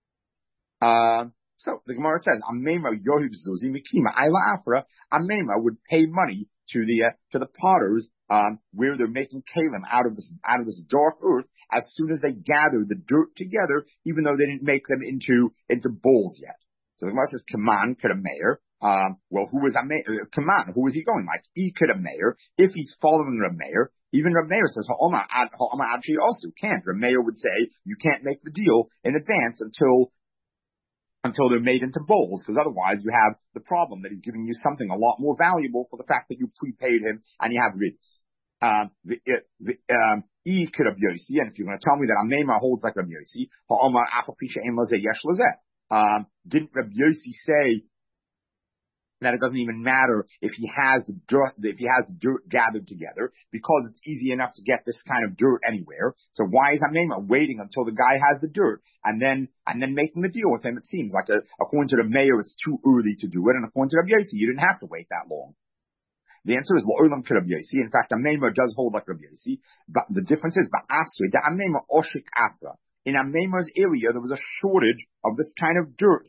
Um, so the Gemara says, "Amema yohiv zuzi mikima ayla afra." Amema would pay money to the uh, to the potters um, where they're making kalim out of this out of this dark earth as soon as they gather the dirt together, even though they didn't make them into into bowls yet. So the Gemara says, "Kaman could a mayor." Um, well, who is a mayor? Come on, who is he going like? He could a mayor. If he's following a mayor, even a mayor says, Ha'oma actually also can't. A mayor would say, you can't make the deal in advance until, until they're made into bowls, because otherwise you have the problem that he's giving you something a lot more valuable for the fact that you prepaid him and you have rids. Um, the, the, um, E could have Yossi, and if you're going to tell me that Amema holds like Rabbi Yossi, Ha'oma afapisha em lazeh yesh lazeh. Um, didn't Rabbi Yossi say that it doesn't even matter if he has the dirt, if he has the dirt gathered together, because it's easy enough to get this kind of dirt anywhere. So why is Amema waiting until the guy has the dirt and then and then making the deal with him? It seems like a, according to the mayor, it's too early to do it, and according to Rabbi Yossi, you didn't have to wait that long. The answer is Lo'olam to Rabbi Yossi. In fact, Amema does hold like Rabbi Yossi, but the difference is Ba'asri, the Amema oshik afra. In Amema's area, there was a shortage of this kind of dirt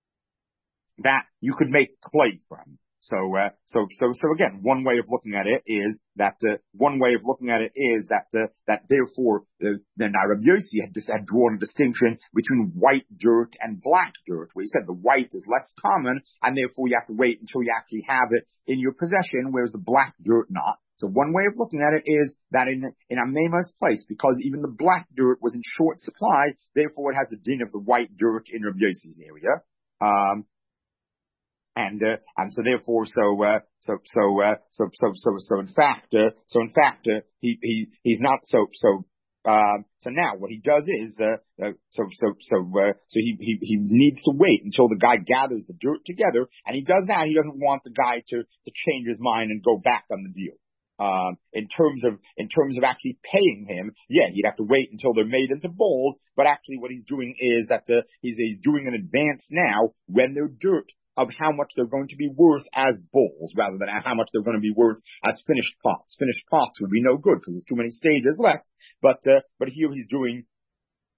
that you could make clay from. So, uh, so, so, so again, one way of looking at it is that, uh, one way of looking at it is that, uh, that therefore, uh, then Rabbi Yossi had just had drawn a distinction between white dirt and black dirt, where he said the white is less common, and therefore you have to wait until you actually have it in your possession, whereas the black dirt not. So one way of looking at it is that in, in Amema's place, because even the black dirt was in short supply, therefore it has the din of the white dirt in Rabbi Yossi's area. Um, And, uh, and so therefore, so, uh, so, so, uh, so, so, so, so in fact, uh, so in fact, uh, he, he, he's not so, so, um, so now what he does is, uh, uh so, so, so, uh, so he, he, he needs to wait until the guy gathers the dirt together, and he does that. He doesn't want the guy to, to change his mind and go back on the deal. Um, in terms of, in terms of actually paying him, yeah, he'd have to wait until they're made into bowls, but actually what he's doing is that, uh, he's, he's doing an advance now when they're dirt, of how much they're going to be worth as bowls rather than how much they're going to be worth as finished pots. Finished pots would be no good because there's too many stages left. But, uh, but here he's doing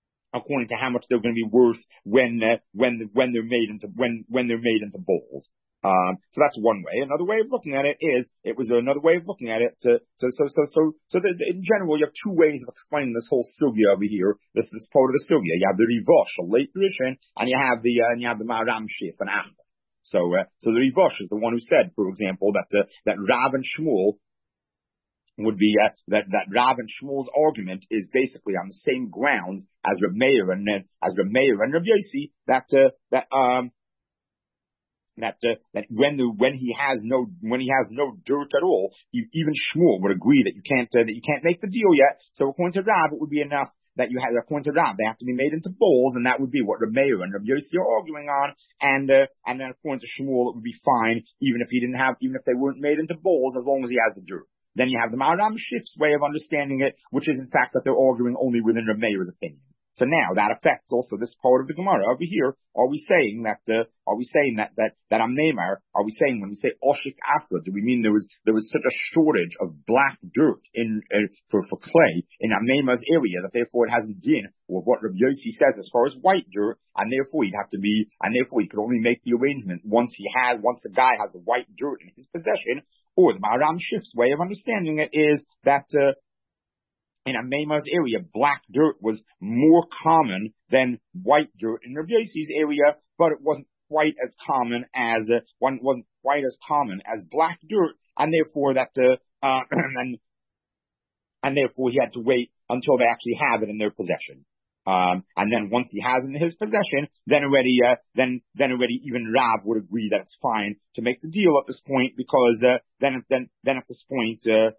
according to how much they're going to be worth when, uh, when, when they're made into, when, when they're made into bowls. Um, so that's one way. Another way of looking at it is, it was another way of looking at it to, so, so, so, so, so that in general, you have two ways of explaining this whole sugya over here, this, this part of the sugya. You have the Rivosh, a late tradition, and you have the, uh, and you have the Maram Shif, an Achra. So, uh, so the Rivosh is the one who said, for example, that, uh, that Rav and Shmuel would be, uh, that, that Rav and Shmuel's argument is basically on the same grounds as Reb Meir and, uh, as Reb Meir and Reb Yossi, that, uh, that, um, That uh, that when the when he has no when he has no dirt at all, he, even Shmuel would agree that you can't uh, that you can't make the deal yet. So according to Rav, it would be enough that you have according to Rav, they have to be made into bowls, and that would be what Reb Meir and Reb Yossi are arguing on. And uh, and then according to Shmuel, it would be fine even if he didn't have even if they weren't made into bowls, as long as he has the dirt. Then you have the Maharam Shif's way of understanding it, which is in fact that they're arguing only within Reb Meir's opinion. So now that affects also this part of the Gemara over here. Are we saying that, uh, are we saying that, that, that Amneimar, are we saying when we say Oshik Afra, do we mean there was, there was such a shortage of black dirt in, uh, for, for clay in Amneimar's area that therefore it hasn't din with what Rabbi Yossi says as far as white dirt, and therefore he'd have to be, and therefore he could only make the arrangement once he had, once the guy has the white dirt in his possession, or the Maharam Shif's way of understanding it is that, uh, in Amneimar's area, black dirt was more common than white dirt in Rabbi Yossi's area, but it wasn't quite as common as uh, one wasn't quite as common as black dirt, and therefore that uh, uh, and and therefore he had to wait until they actually have it in their possession. Um, and then once he has it in his possession, then already, uh, then then already even Rav would agree that it's fine to make the deal at this point, because uh, then then then at this point. Uh,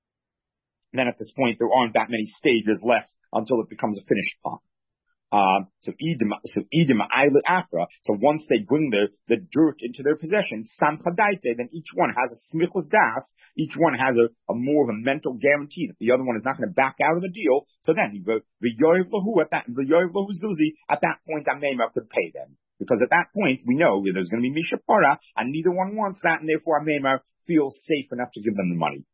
Then at this point, there aren't that many stages left until it becomes a finished pot. Um, so Edim, so Edim Ayla Afra. So once they bring the, the dirt into their possession, Samchadaite, then each one has a smichus das. Each one has a, a more of a mental guarantee that the other one is not going to back out of the deal. So then, the the Yoyev Lahu at that, the Yoyev Lahu Zuzi at that point, Amneimer could pay them. Because at that point, we know there's going to be Mishapara, and neither one wants that, and therefore Amneimer feels safe enough to give them the money.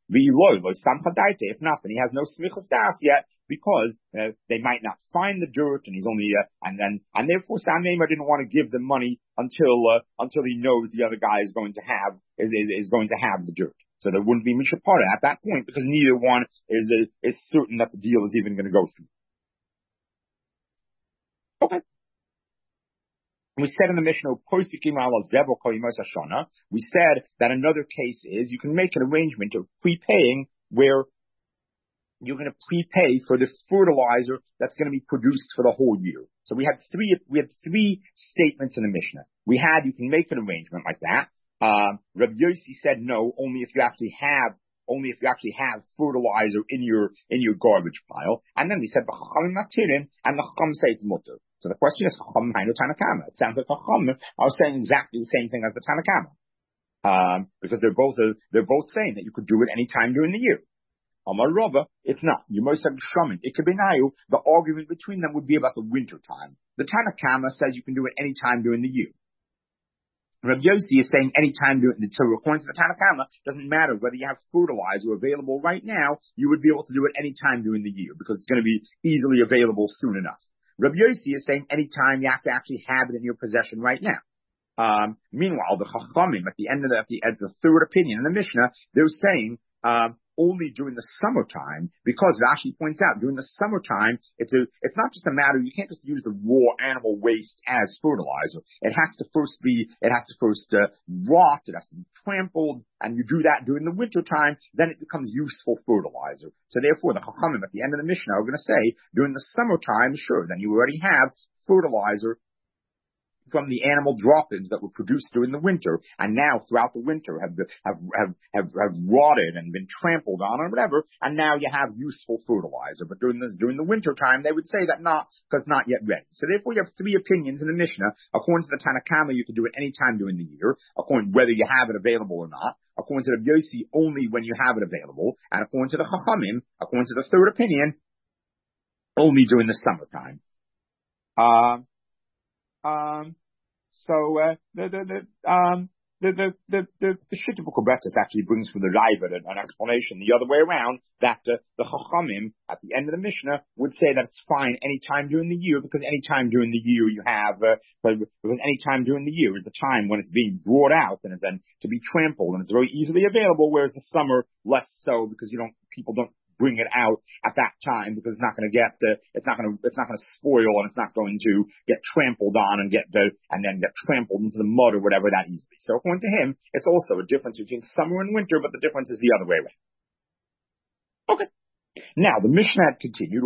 If not, then he has no smichus das yet, because uh, they might not find the dirt, and he's only, uh, and then, and therefore Amneimer didn't want to give them money until, uh, until he knows the other guy is going to have, is, is, is going to have the dirt. So there wouldn't be Mishapara at that point, because neither one is, uh, is certain that the deal is even going to go through. Okay. We said in the Mishnah, we said that another case is you can make an arrangement of prepaying where you're going to prepay for the fertilizer that's going to be produced for the whole year. So we had three, we had three statements in the Mishnah. We had, you can make an arrangement like that. Um, Rabbi Yossi said no, only if you actually have only if you actually have fertilizer in your, in your garbage pile. And then we said, the Chacham Matirin, and the Chacham say it's mutter. So the question is, Chacham Hainu Tanakama. It sounds like Chacham are saying exactly the same thing as the Tanakama. Um, because they're both, uh, they're both saying that you could do it any time during the year. Amar Rava, it's not. You must have Shaman. It could be Nayu. The argument between them would be about the winter time. The Tanakama says you can do it any time during the year. Rabbi Yossi is saying any time during the Torah, according to the Tanakama, doesn't matter whether you have fertilizer available right now, you would be able to do it any time during the year, because it's going to be easily available soon enough. Rabbi Yossi is saying any time you have to actually have it in your possession right now. Um, meanwhile, the Chachamim, at the end of the, at the, at the third opinion in the Mishnah, they're saying, um, only during the summertime, because Rashi points out, during the summertime, it's a, it's not just a matter, you can't just use the raw animal waste as fertilizer. It has to first be, it has to first, uh, rot, it has to be trampled, and you do that during the winter time, then it becomes useful fertilizer. So therefore, the Chachamim at the end of the Mishnah are going to say, during the summertime, sure, then you already have fertilizer from the animal drop-ins that were produced during the winter, and now throughout the winter have have have have, have rotted and been trampled on or whatever, and now you have useful fertilizer. But during this during the winter time, they would say that not, because not yet ready. So therefore, you have three opinions in the Mishnah. According to the Tanakama, you can do it any time during the year, according whether you have it available or not. According to the Yossi, only when you have it available, and according to the Chachamim, according to the third opinion, only during the summertime. Um. Um. So uh, the the the um the, the, the, the, the Shittim Kubretis actually brings from the Raiva an, an explanation the other way around, that uh, the Chachamim at the end of the Mishnah would say that it's fine any time during the year, because any time during the year you have, uh, because any time during the year is the time when it's being brought out and it's then to be trampled, and it's very easily available, whereas the summer less so, because you don't, people don't bring it out at that time, because it's not going to get the, it's not going to, it's not going to spoil, and it's not going to get trampled on and get the, and then get trampled into the mud or whatever that easily. So according to him, it's also a difference between summer and winter, but the difference is the other way around. Okay. Now the Mishnah had continued,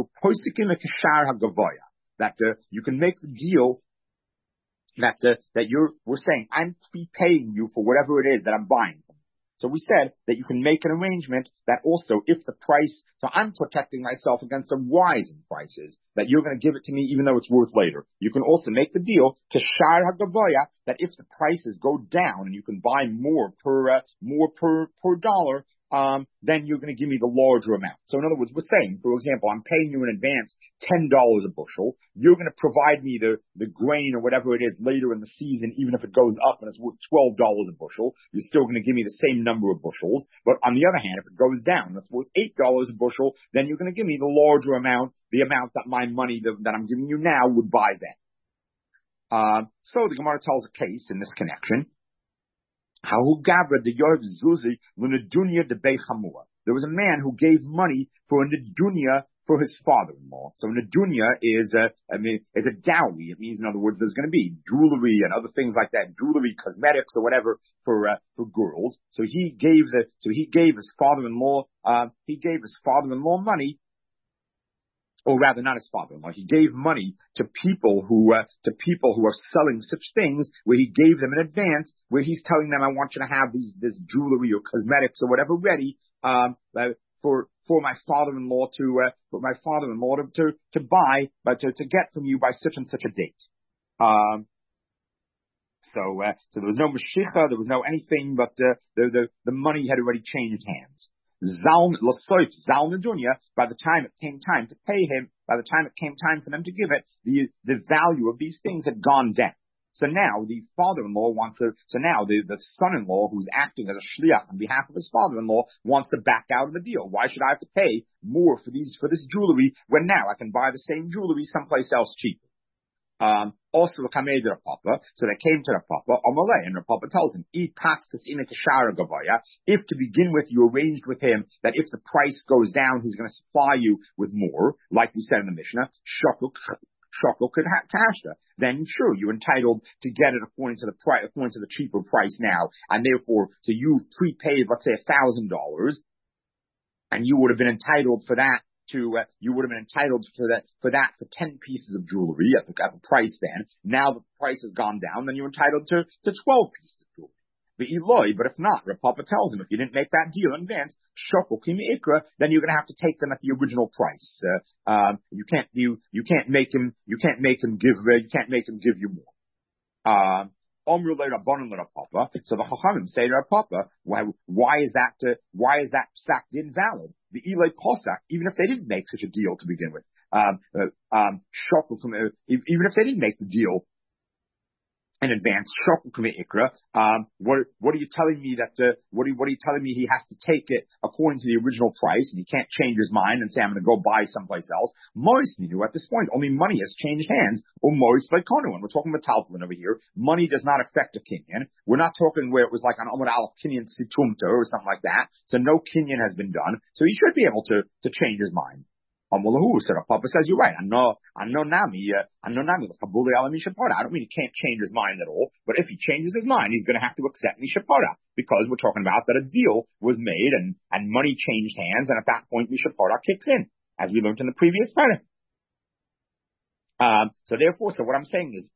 that uh, you can make the deal that uh, that you're, we're saying, I'm prepaying you for whatever it is that I'm buying. So we said that you can make an arrangement that also if the price, so I'm protecting myself against a rise in prices, that you're going to give it to me even though it's worth later. You can also make the deal to Shar HaGavoya that if the prices go down and you can buy more per, uh, more per, per dollar, um, then you're going to give me the larger amount. So in other words, we're saying, for example, I'm paying you in advance ten dollars a bushel. You're going to provide me the, the grain or whatever it is later in the season, even if it goes up and it's worth twelve dollars a bushel. You're still going to give me the same number of bushels. But on the other hand, if it goes down and it's worth eight dollars a bushel, then you're going to give me the larger amount, the amount that my money that, that I'm giving you now would buy then. Uh, so the Gemara tells a case in this connection. There was a man who gave money for a nedunya for his father-in-law. So nedunya is a, I mean, is a dowry. It means, in other words, there's going to be jewelry and other things like that, jewelry, cosmetics, or whatever for uh, for girls. So he gave the, so he gave his father-in-law, uh, he gave his father-in-law money. Or rather, not his father-in-law. He gave money to people who, uh, to people who are selling such things, where he gave them in advance, where he's telling them, I want you to have these, this jewelry or cosmetics or whatever ready, um, uh, for, for my father-in-law to, uh, for my father-in-law to, to, to buy, but to, to get from you by such and such a date. Um, so, uh, so there was no Mashiach, there was no anything, but, uh, the, the, the money had already changed hands. Zal Lasoif, Zal Nedunya, by the time it came time to pay him, by the time it came time for them to give it, the the value of these things had gone down. So now the father-in-law wants to, so now the, the son-in-law who's acting as a shliach on behalf of his father-in-law wants to back out of the deal. Why should I have to pay more for these, for this jewelry when now I can buy the same jewelry someplace else cheaper? Um, also, so they came to the Papa, Amalei, and the Papa tells him, if to begin with you arranged with him that if the price goes down, he's going to supply you with more, like we said in the Mishnah, then sure, you're entitled to get it according to the price, according to the cheaper price now, and therefore, so you've prepaid, let's say, a thousand dollars, and you would have been entitled for that. To uh, you would have been entitled for that for that for ten pieces of jewelry at the, at the price then. Now the price has gone down, then you're entitled to, to twelve pieces of jewelry. The Eloi, but if not, Rav Papa tells him if you didn't make that deal in advance, shokol kimi ikra, then you're going to have to take them at the original price. Uh, um, you can't you you can't make him you can't make him give uh, you can't make him give you more. Um, So the Chachamim say to Rav Papa, why, why is that, uh, why is that psak invalid? The Eloi Posak, even if they didn't make such a deal to begin with, um, uh, um, uh, even if they didn't make the deal in advance, um, what, what are you telling me that, uh, what are, what are you telling me he has to take it according to the original price and he can't change his mind and say, I'm going to go buy someplace else? Mois knew at this point, only money has changed hands, or Mois like Konuan. We're talking about Talpin over here. Money does not affect a Kinyan. We're not talking where it was like an Amud Aleph Kinyan Situmta or something like that. So no Kinyan has been done. So he should be able to, to change his mind. Amalahu said, Papa says, you're right. I know, I know Nami, uh, I know Nami, I don't mean he can't change his mind at all, but if he changes his mind, he's going to have to accept Mishapara, because we're talking about that a deal was made and, and money changed hands, and at that point, Mishapara kicks in, as we learned in the previous parak. Um, so therefore, so what I'm saying is,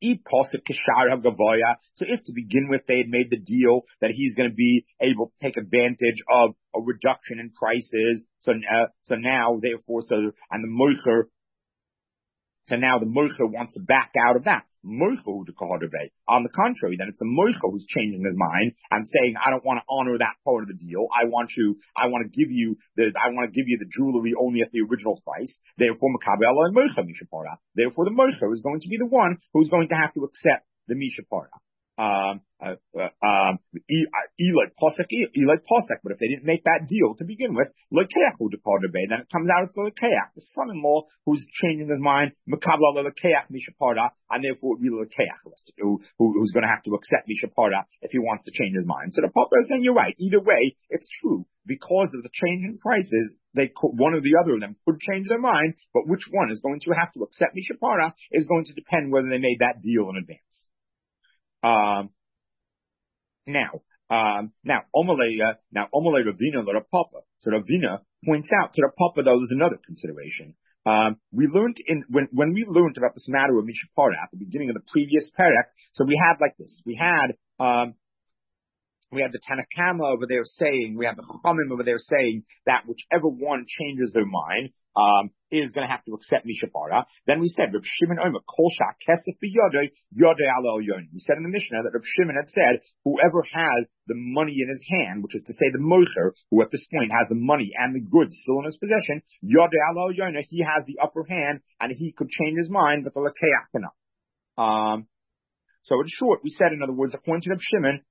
so if to begin with they had made the deal that he's going to be able to take advantage of a reduction in prices, so uh, so now therefore, so and the moicher, so now the moicher wants to back out of that. On the contrary, then it's the moicher who's changing his mind and saying, I don't want to honor that part of the deal. I want you, I want to give you the, I want to give you the jewelry only at the original price. Therefore, Makabel and moicher mishapara. Therefore, the moicher is going to be the one who's going to have to accept the mishapara. Um, uh, uh, um, Eli Posek, Eli Posek, but if they didn't make that deal to begin with, Lekeach who departed bay, then it comes out it's the Lekeach, the son-in-law who's changing his mind, Makabla Lekeach Mishaparda, and therefore it would be Lekeach who, who, who's going to have to accept Mishaparda if he wants to change his mind. So the Papa is saying you're right. Either way, it's true. Because of the change in prices, they could, one or the other of them could change their mind, but which one is going to have to accept Mishaparda is going to depend whether they made that deal in advance. Um, now, um, now, Omale, uh, now, Omale Ravina, the Papa. So Ravina points out to the Papa, though, there's another consideration. Um, we learned in, when, when we learned about this matter of Mishaparda at the beginning of the previous parak, so we had like this, we had, um, we have the Tanakama over there saying, we have the Chachamim over there saying that whichever one changes their mind, um, is going to have to accept Mishaparda. Then we said, Reb Shimon Omer, Kol Shah Kesef B'Yodei, Yodei Ala Elyonim. We said in the Mishnah that Reb Shimon had said, whoever has the money in his hand, which is to say the Mocher, who at this point has the money and the goods still in his possession, Yodei Ala Elyonim, he has the upper hand, and he could change his mind, but the Lekeach cannot. Um, so in short, we said, in other words, according to Reb Shimon,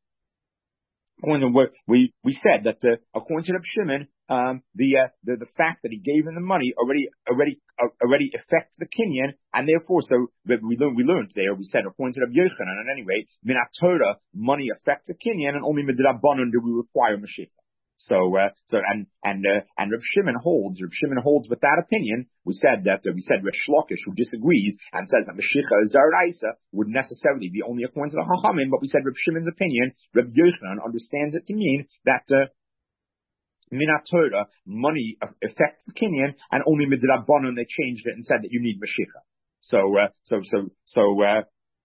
we we said that uh, according to Reb Shimon, um, the, uh, the the fact that he gave him the money already already uh, already affects the Kinyan, and therefore, so we learned we learned there. We said according to Reb Yochanan, and anyway, Minat Torah, money affects the Kinyan, and only Midrabanan do we require Mashiach. So, uh, so, and, and, uh, and Reb Shimon holds, Reb Shimon holds with that opinion. We said that, uh, we said Reb Shlokish, who disagrees and says that Mashiach is Daraisa, would necessarily be only according to the Chachamim, but we said Reb Shimon's opinion, Reb Yochanan understands it to mean that, uh, Minat Torah, money affects the Kinyan, and only Midrabanan they changed it and said that you need Mashiach. So, uh, so, so, so, uh,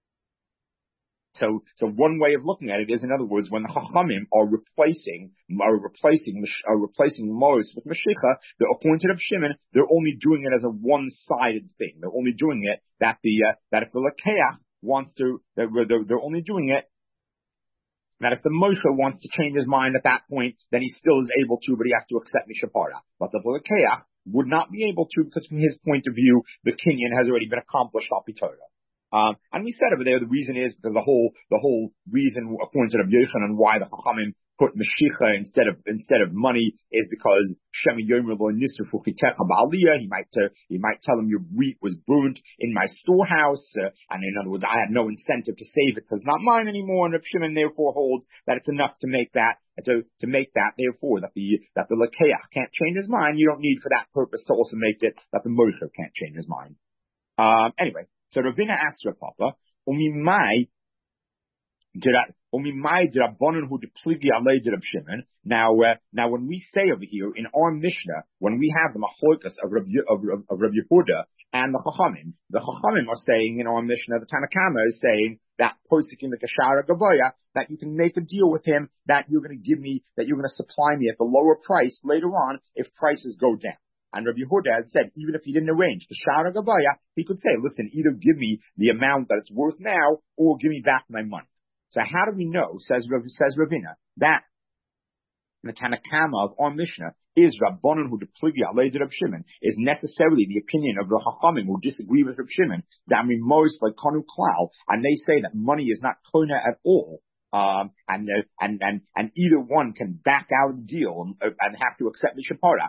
So, so one way of looking at it is, in other words, when the Chachamim are replacing, are replacing, are replacing Mos with Mashiach, the appointed of Shimon, they're only doing it as a one-sided thing. They're only doing it that the, uh, that if the Lekeach wants to, they're, they're, they're only doing it that if the Moshe wants to change his mind at that point, then he still is able to, but he has to accept Mishaparda. But the Lekeach would not be able to, because from his point of view, the Kinyan has already been accomplished Al Pi Torah. Um, and we said over there the reason is because the whole the whole reason according to Rabbi Yochanan why the Chachamim put Mashiach instead of instead of money is because Shemi Yomer Lo Nisrufu Chitecha Ba'aliyah. He might uh, he might tell him your wheat was burnt in my storehouse, uh, and in other words I had no incentive to save it because it's not mine anymore. And Reb Shimon therefore holds that it's enough to make that to to make that therefore that the that the Lekeach can't change his mind. You don't need for that purpose to also make it that the Moshe can't change his mind. Um, anyway. So Ravina asked her Papa, Umimai did I Umimai did Rabbanan who depligi alei did Shimon. Now, uh, now when we say over here in our Mishnah, when we have the machlokas of Rabbi of, of, of Rabbi Yehuda and the Chachamim, the Chachamim are saying in our Mishnah, the Tanakama is saying that posikin the Kashara Gavoya, that you can make a deal with him that you're going to give me, that you're going to supply me at the lower price later on if prices go down. And Rabbi Yehuda had said, even if he didn't arrange the Shara Gavaya, he could say, listen, either give me the amount that it's worth now, or give me back my money. So how do we know, says, says Ravina, that the Tanakama of our Mishnah is Rabbanan who depligi alei Reb Shimon, is necessarily the opinion of the Chachamim who disagree with Reb Shimon, that remorse like Konu Klal, and they say that money is not kona at all. Um, and, uh, and, and, and either one can back out of the deal and, uh, and have to accept Mishaparda.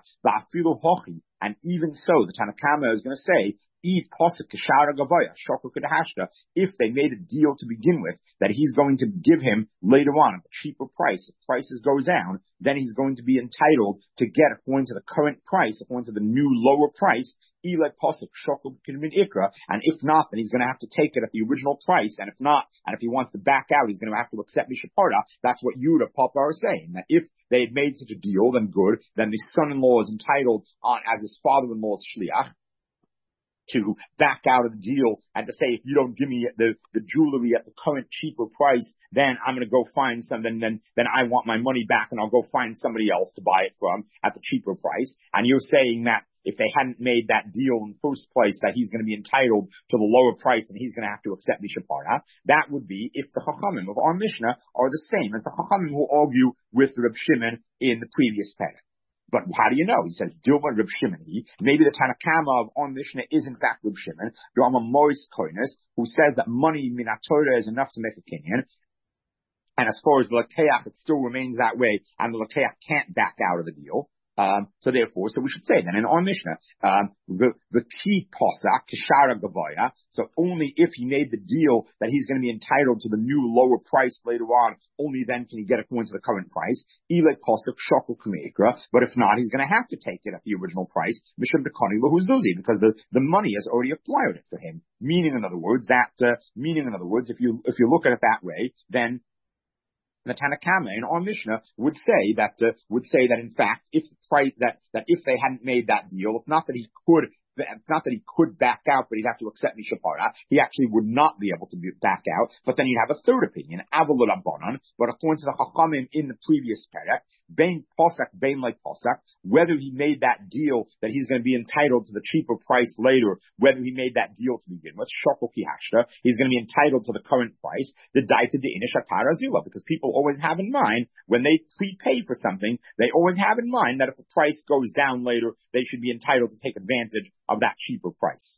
And even so, the Tanakama is going to say, if they made a deal to begin with, that he's going to give him later on at a cheaper price. If prices go down, then he's going to be entitled to get, according to the current price, according to the new lower price, and if not, then he's going to have to take it at the original price, and if not, and if he wants to back out, he's going to have to accept Mishaparda. That's what you, the Papa, are saying, that if they had made such a deal, then good, then the son-in-law is entitled on, as his father-in-law's shliach, to back out of the deal and to say, if you don't give me the, the jewelry at the current cheaper price, then I'm going to go find something, then, then I want my money back and I'll go find somebody else to buy it from at the cheaper price. And you're saying that if they hadn't made that deal in the first place, that he's going to be entitled to the lower price and he's going to have to accept Mishaparda. That would be if the Chachamim of our Mishnah are the same as the Chachamim who argue with Reb Shimon in the previous parak. But how do you know? He says, Dilma Reb Shimon. Maybe the Tanakama of our Mishnah is in fact Reb Shimon. Drama Mois Koinus, who says that money Minat Torah is enough to make a Kinyan. And as far as the Lakeach, it still remains that way, and the Lakeach can't back out of the deal. Um, so therefore, so we should say then in our Mishnah, um, the, the key posak, kishara gavaya, so only if he made the deal that he's going to be entitled to the new lower price later on, only then can he get according to the current price. Ile posak shokul kumekra, but if not, he's going to have to take it at the original price, mishum dekani lahuzuzi, because the, the money has already acquired it for him. Meaning, in other words, that, uh, meaning, in other words, if you, if you look at it that way, then the Tanakama in our Mishnah would say that uh, would say that in fact, if the price that that if they hadn't made that deal, if not that he could, it's not that he could back out, but he'd have to accept Mishapara, he actually would not be able to be, back out. But then you'd have a third opinion, Avalul Rabbanan. But according to the Chachamim in the previous parak, Bain Posak, Bain like Posak, whether he made that deal that he's going to be entitled to the cheaper price later, whether he made that deal to begin with, Shokol Kihashta, he's going to be entitled to the current price, the Daita de Inishatara Zila, because people always have in mind, when they prepay for something, they always have in mind that if the price goes down later, they should be entitled to take advantage of that cheaper price.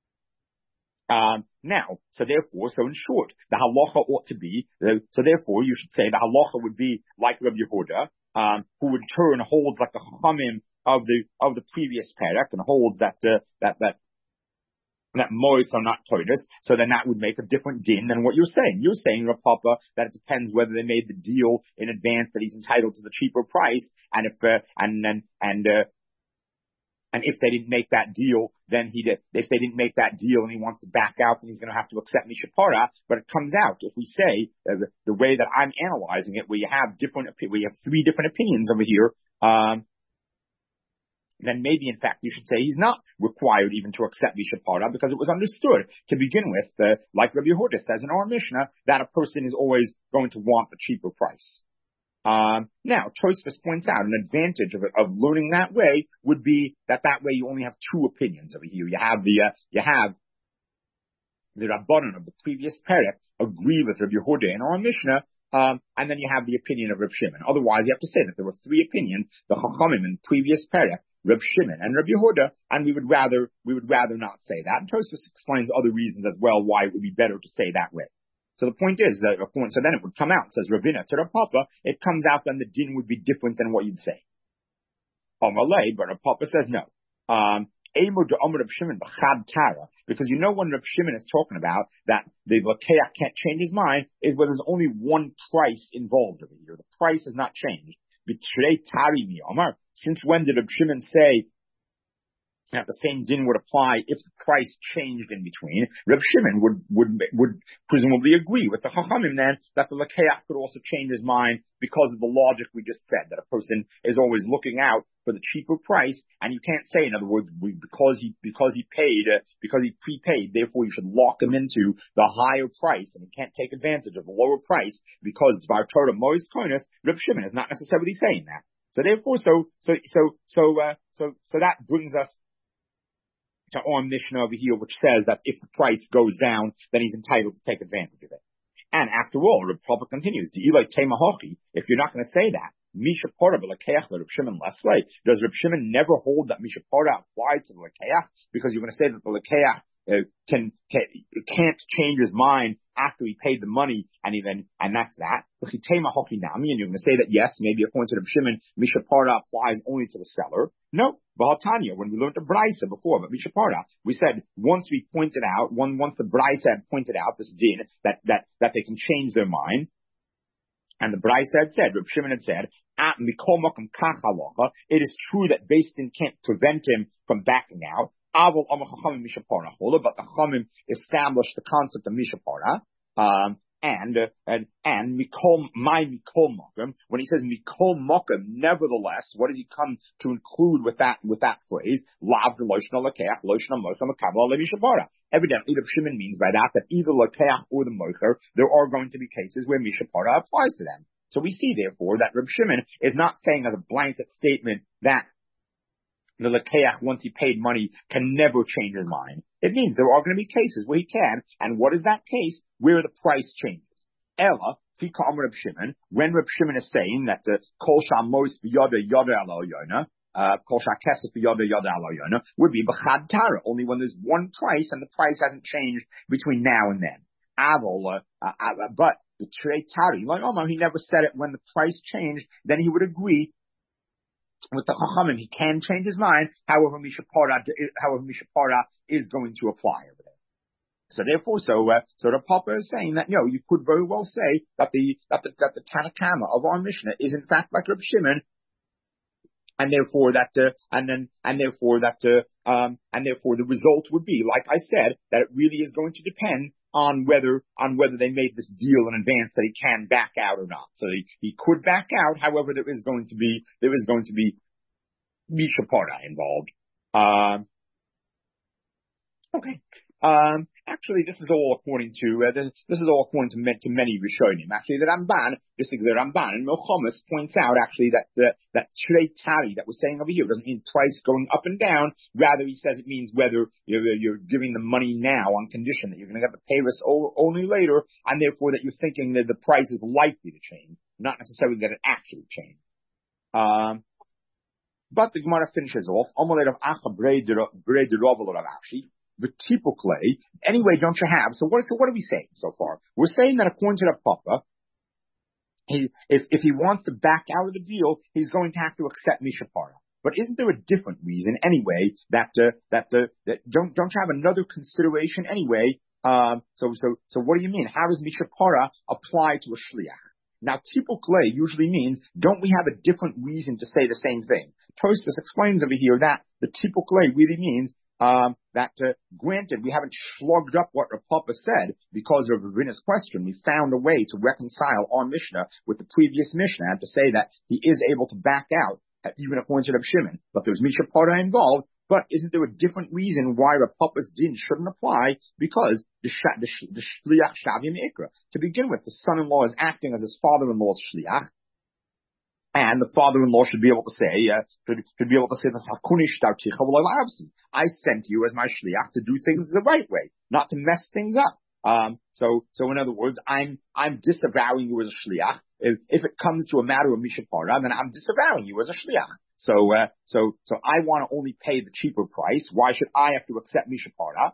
Um, now, so therefore, so in short, the halacha ought to be, uh, so therefore you should say the halacha would be like Rabbi Yehuda, um, who in turn holds like the chachamim of the, of the previous parak and holds that, uh, that, that, that mois are not toitus, so then that would make a different din than what you're saying. You're saying, Rav Papa, that it depends whether they made the deal in advance that he's entitled to the cheaper price, and if, uh, and then, and, uh, And if they didn't make that deal, then he did. If they didn't make that deal and he wants to back out, then he's going to have to accept Mishapara. But it comes out, if we say, uh, the, the way that I'm analyzing it, where you have different, we have three different opinions over here, um, then maybe in fact you should say he's not required even to accept Mishapara, because it was understood to begin with, uh, like Rabbi Yehuda says in our Mishnah, that a person is always going to want the cheaper price. Um, now, Tosfos points out an advantage of, of learning that way would be that that way you only have two opinions over here. You have the, uh, you have the Rabbanan of the previous parak agree with Rabbi Yehuda in our Mishnah, um, and then you have the opinion of Reb Shimon. Otherwise, you have to say that there were three opinions, the Chachamim in the previous parak, Reb Shimon and Rabbi Yehuda, and we would rather, we would rather not say that. And Tosfos explains other reasons as well why it would be better to say that way. So the point is that, so then it would come out, it says Ravina to Rav Papa, it comes out then the din would be different than what you'd say. Amalei, but Rav Papa says no. Um, because you know when Rav Shimon is talking about that the Lakeach can't change his mind is when there's only one price involved over here. The price has not changed. Since when did Rav Shimon say that the same din would apply if the price changed in between? Reb Shimon would, would, would presumably agree with the Chachamim then that the Lakeach could also change his mind because of the logic we just said, that a person is always looking out for the cheaper price, and you can't say, in other words, we, because he, because he paid, uh, because he prepaid, therefore you should lock him into the higher price, and he can't take advantage of the lower price because it's our Torah Mois Koinus. Reb Shimon is not necessarily saying that. So therefore, so, so, so, so, uh, so, so that brings us to our Mishnah over here, which says that if the price goes down, then he's entitled to take advantage of it. And after all, Reb Papa continues, if you're not going to say that, Misha Pora B'Lakeach Reb Shimon less way. Does Reb Shimon never hold that Misha Pora applied to the Lakeach? Because you're going to say that the Lakeach uh, can, can can't change his mind after he paid the money, and even and that's that. And you're going to say that yes, maybe according to Reb Shimon, Misha Pora applies only to the seller. No, Bahatanya, when we learned the Braisa before, but Misha Pora, we said once we pointed out, one once the Braisa had pointed out this din that that that they can change their mind. And the Braisa had said, Reb Shimon had said, it is true that Beis Din can't prevent him from backing out. But the Chachamim established the concept of Mishapara. Um, and, uh, and, and Mikol, my Mikol Mokum, when he says Mikol Mokum, nevertheless, what does he come to include with that, with that phrase? Lav Loshna Lakeach, Loshna Mokum, Kabbalah Mishapara. Evidently, Reb Shimon means by that, that either Lakeach or the Mocher, there are going to be cases where Mishapara applies to them. So we see, therefore, that Reb Shimon is not saying as a blanket statement that the Lakeach, once he paid money, can never change his mind. It means there are going to be cases where he can, and what is that case? Where the price changes. Ella, Fika Amr Reb Shimon, when Reb Shimon is saying that the Kol Shamos Yada Yada Alo Yona, uh, Kol Shakesef Yada Yada Alo Yona, would be B'chad Tara, only when there's one price and the price hasn't changed between now and then. Avol, uh, uh, but the trade tari, like, oh, no, he never said it when the price changed, then he would agree with the Chachamim. He can change his mind, however Mishapara, however Mishapara is going to apply over there. So therefore, so, uh, so the Papa is saying that, you know, you could very well say that the, that the, that the Tanakama of our Mishnah is in fact like Reb Shimon, and therefore that, uh, and then, and therefore that, uh, um, and therefore the result would be, like I said, that it really is going to depend on whether, on whether they made this deal in advance that he can back out or not. So he, he could back out, however, there is going to be, there is going to be Mishapara involved. Um, okay. Um, actually, this is all according to, uh, this, this is all according to, to many Rishonim. Actually, the Ramban, just like the Ramban, and Milchomus points out actually that, uh, that Trei Tari that we're saying over here doesn't mean price going up and down. Rather, he says it means whether you're, you're giving the money now on condition that you're going to get the payress only later, and therefore that you're thinking that the price is likely to change, not necessarily that it actually changed. Um, but the Gemara finishes off, Amalei of Acha Brei de Rovel of Ashi. The typically, anyway, don't you have? So what? So what are we saying so far? We're saying that according to the Papa, he, if if he wants to back out of the deal, he's going to have to accept Mishapara. But isn't there a different reason anyway that uh, that the that don't don't you have another consideration anyway? Um, so so so what do you mean? How does Mishapara apply to a shliach? Now, typically usually means don't we have a different reason to say the same thing? Tosfos explains over here that the typically really means. Um, that, uh, granted, we haven't slugged up what Rav Papa said because of Ravina's question. We found a way to reconcile our Mishnah with the previous Mishnah and to say that he is able to back out, uh, even according to Rav Shimon. But there's Mishapara involved. But isn't there a different reason why Rav Papa's din shouldn't apply? Because the sh- the, sh- the shliach shavim ikra. To begin with, the son-in-law is acting as his father-in-law's shliach. And the father-in-law should be able to say, uh, should, should be able to say, I sent you as my shliach to do things the right way, not to mess things up. Um, so, so in other words, I'm, I'm disavowing you as a shliach. If, if it comes to a matter of mishapara, then I'm disavowing you as a shliach. So, uh, so, so I want to only pay the cheaper price. Why should I have to accept mishapara?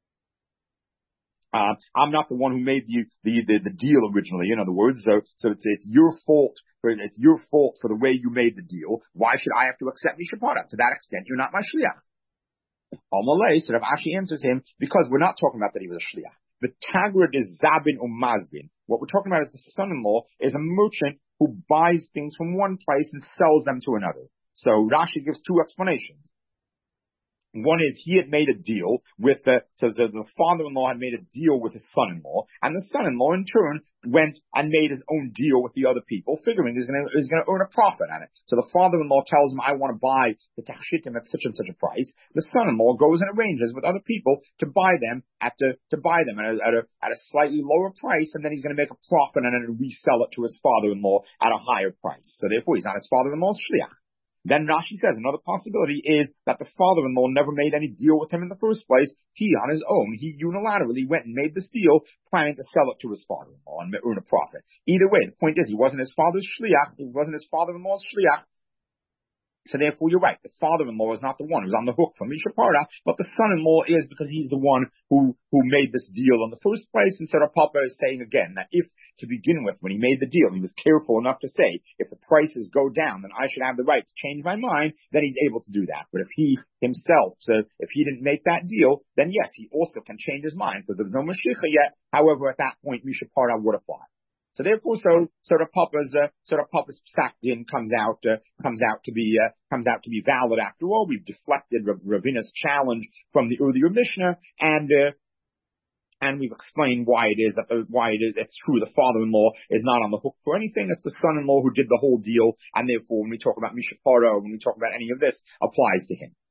Uh, I'm not the one who made the, the, the, the deal originally, in other words, so, so it's, it's your fault, for, it's your fault for the way you made the deal. Why should I have to accept Mishapara? To that extent, you're not my shliach. Amalei, so Rav Ashi answers him, because we're not talking about that he was a shliach. The Tagrad is Zabin or Mazbin. What we're talking about is the son-in-law is a merchant who buys things from one place and sells them to another. So Rashi gives two explanations. One is he had made a deal with the, so the, the father-in-law had made a deal with his son-in-law, and the son-in-law in turn went and made his own deal with the other people, figuring he's going to, he's going to earn a profit on it. So the father-in-law tells him, I want to buy the tachshitim at such and such a price. The son-in-law goes and arranges with other people to buy them at the, to buy them at a, at a, at a slightly lower price, and then he's going to make a profit and then resell it to his father-in-law at a higher price. So therefore he's not his father-in-law's shliach. Then Rashi says another possibility is that the father-in-law never made any deal with him in the first place. He, on his own, he unilaterally went and made this deal, planning to sell it to his father-in-law and earn a profit. Either way, the point is he wasn't his father's shliach, he wasn't his father-in-law's shliach. So therefore, you're right. The father-in-law is not the one who's on the hook for Mishapara, but the son-in-law is, because he's the one who, who made this deal in the first place. And so the Papa is saying again that if, to begin with, when he made the deal, he was careful enough to say, if the prices go down, then I should have the right to change my mind, then he's able to do that. But if he himself, so if he didn't make that deal, then yes, he also can change his mind, because there's no Mashiach yet. However, at that point, Mishapara would apply. So therefore, so so the Papa's uh, so the Papa's psak din comes out uh, comes out to be uh, comes out to be valid after all. We've deflected Rav, Ravina's challenge from the earlier Mishnah, and uh, and we've explained why it is that the, why it is it's true the father-in-law is not on the hook for anything. It's the son-in-law who did the whole deal, and therefore, when we talk about Mishapara, when we talk about any of this, applies to him.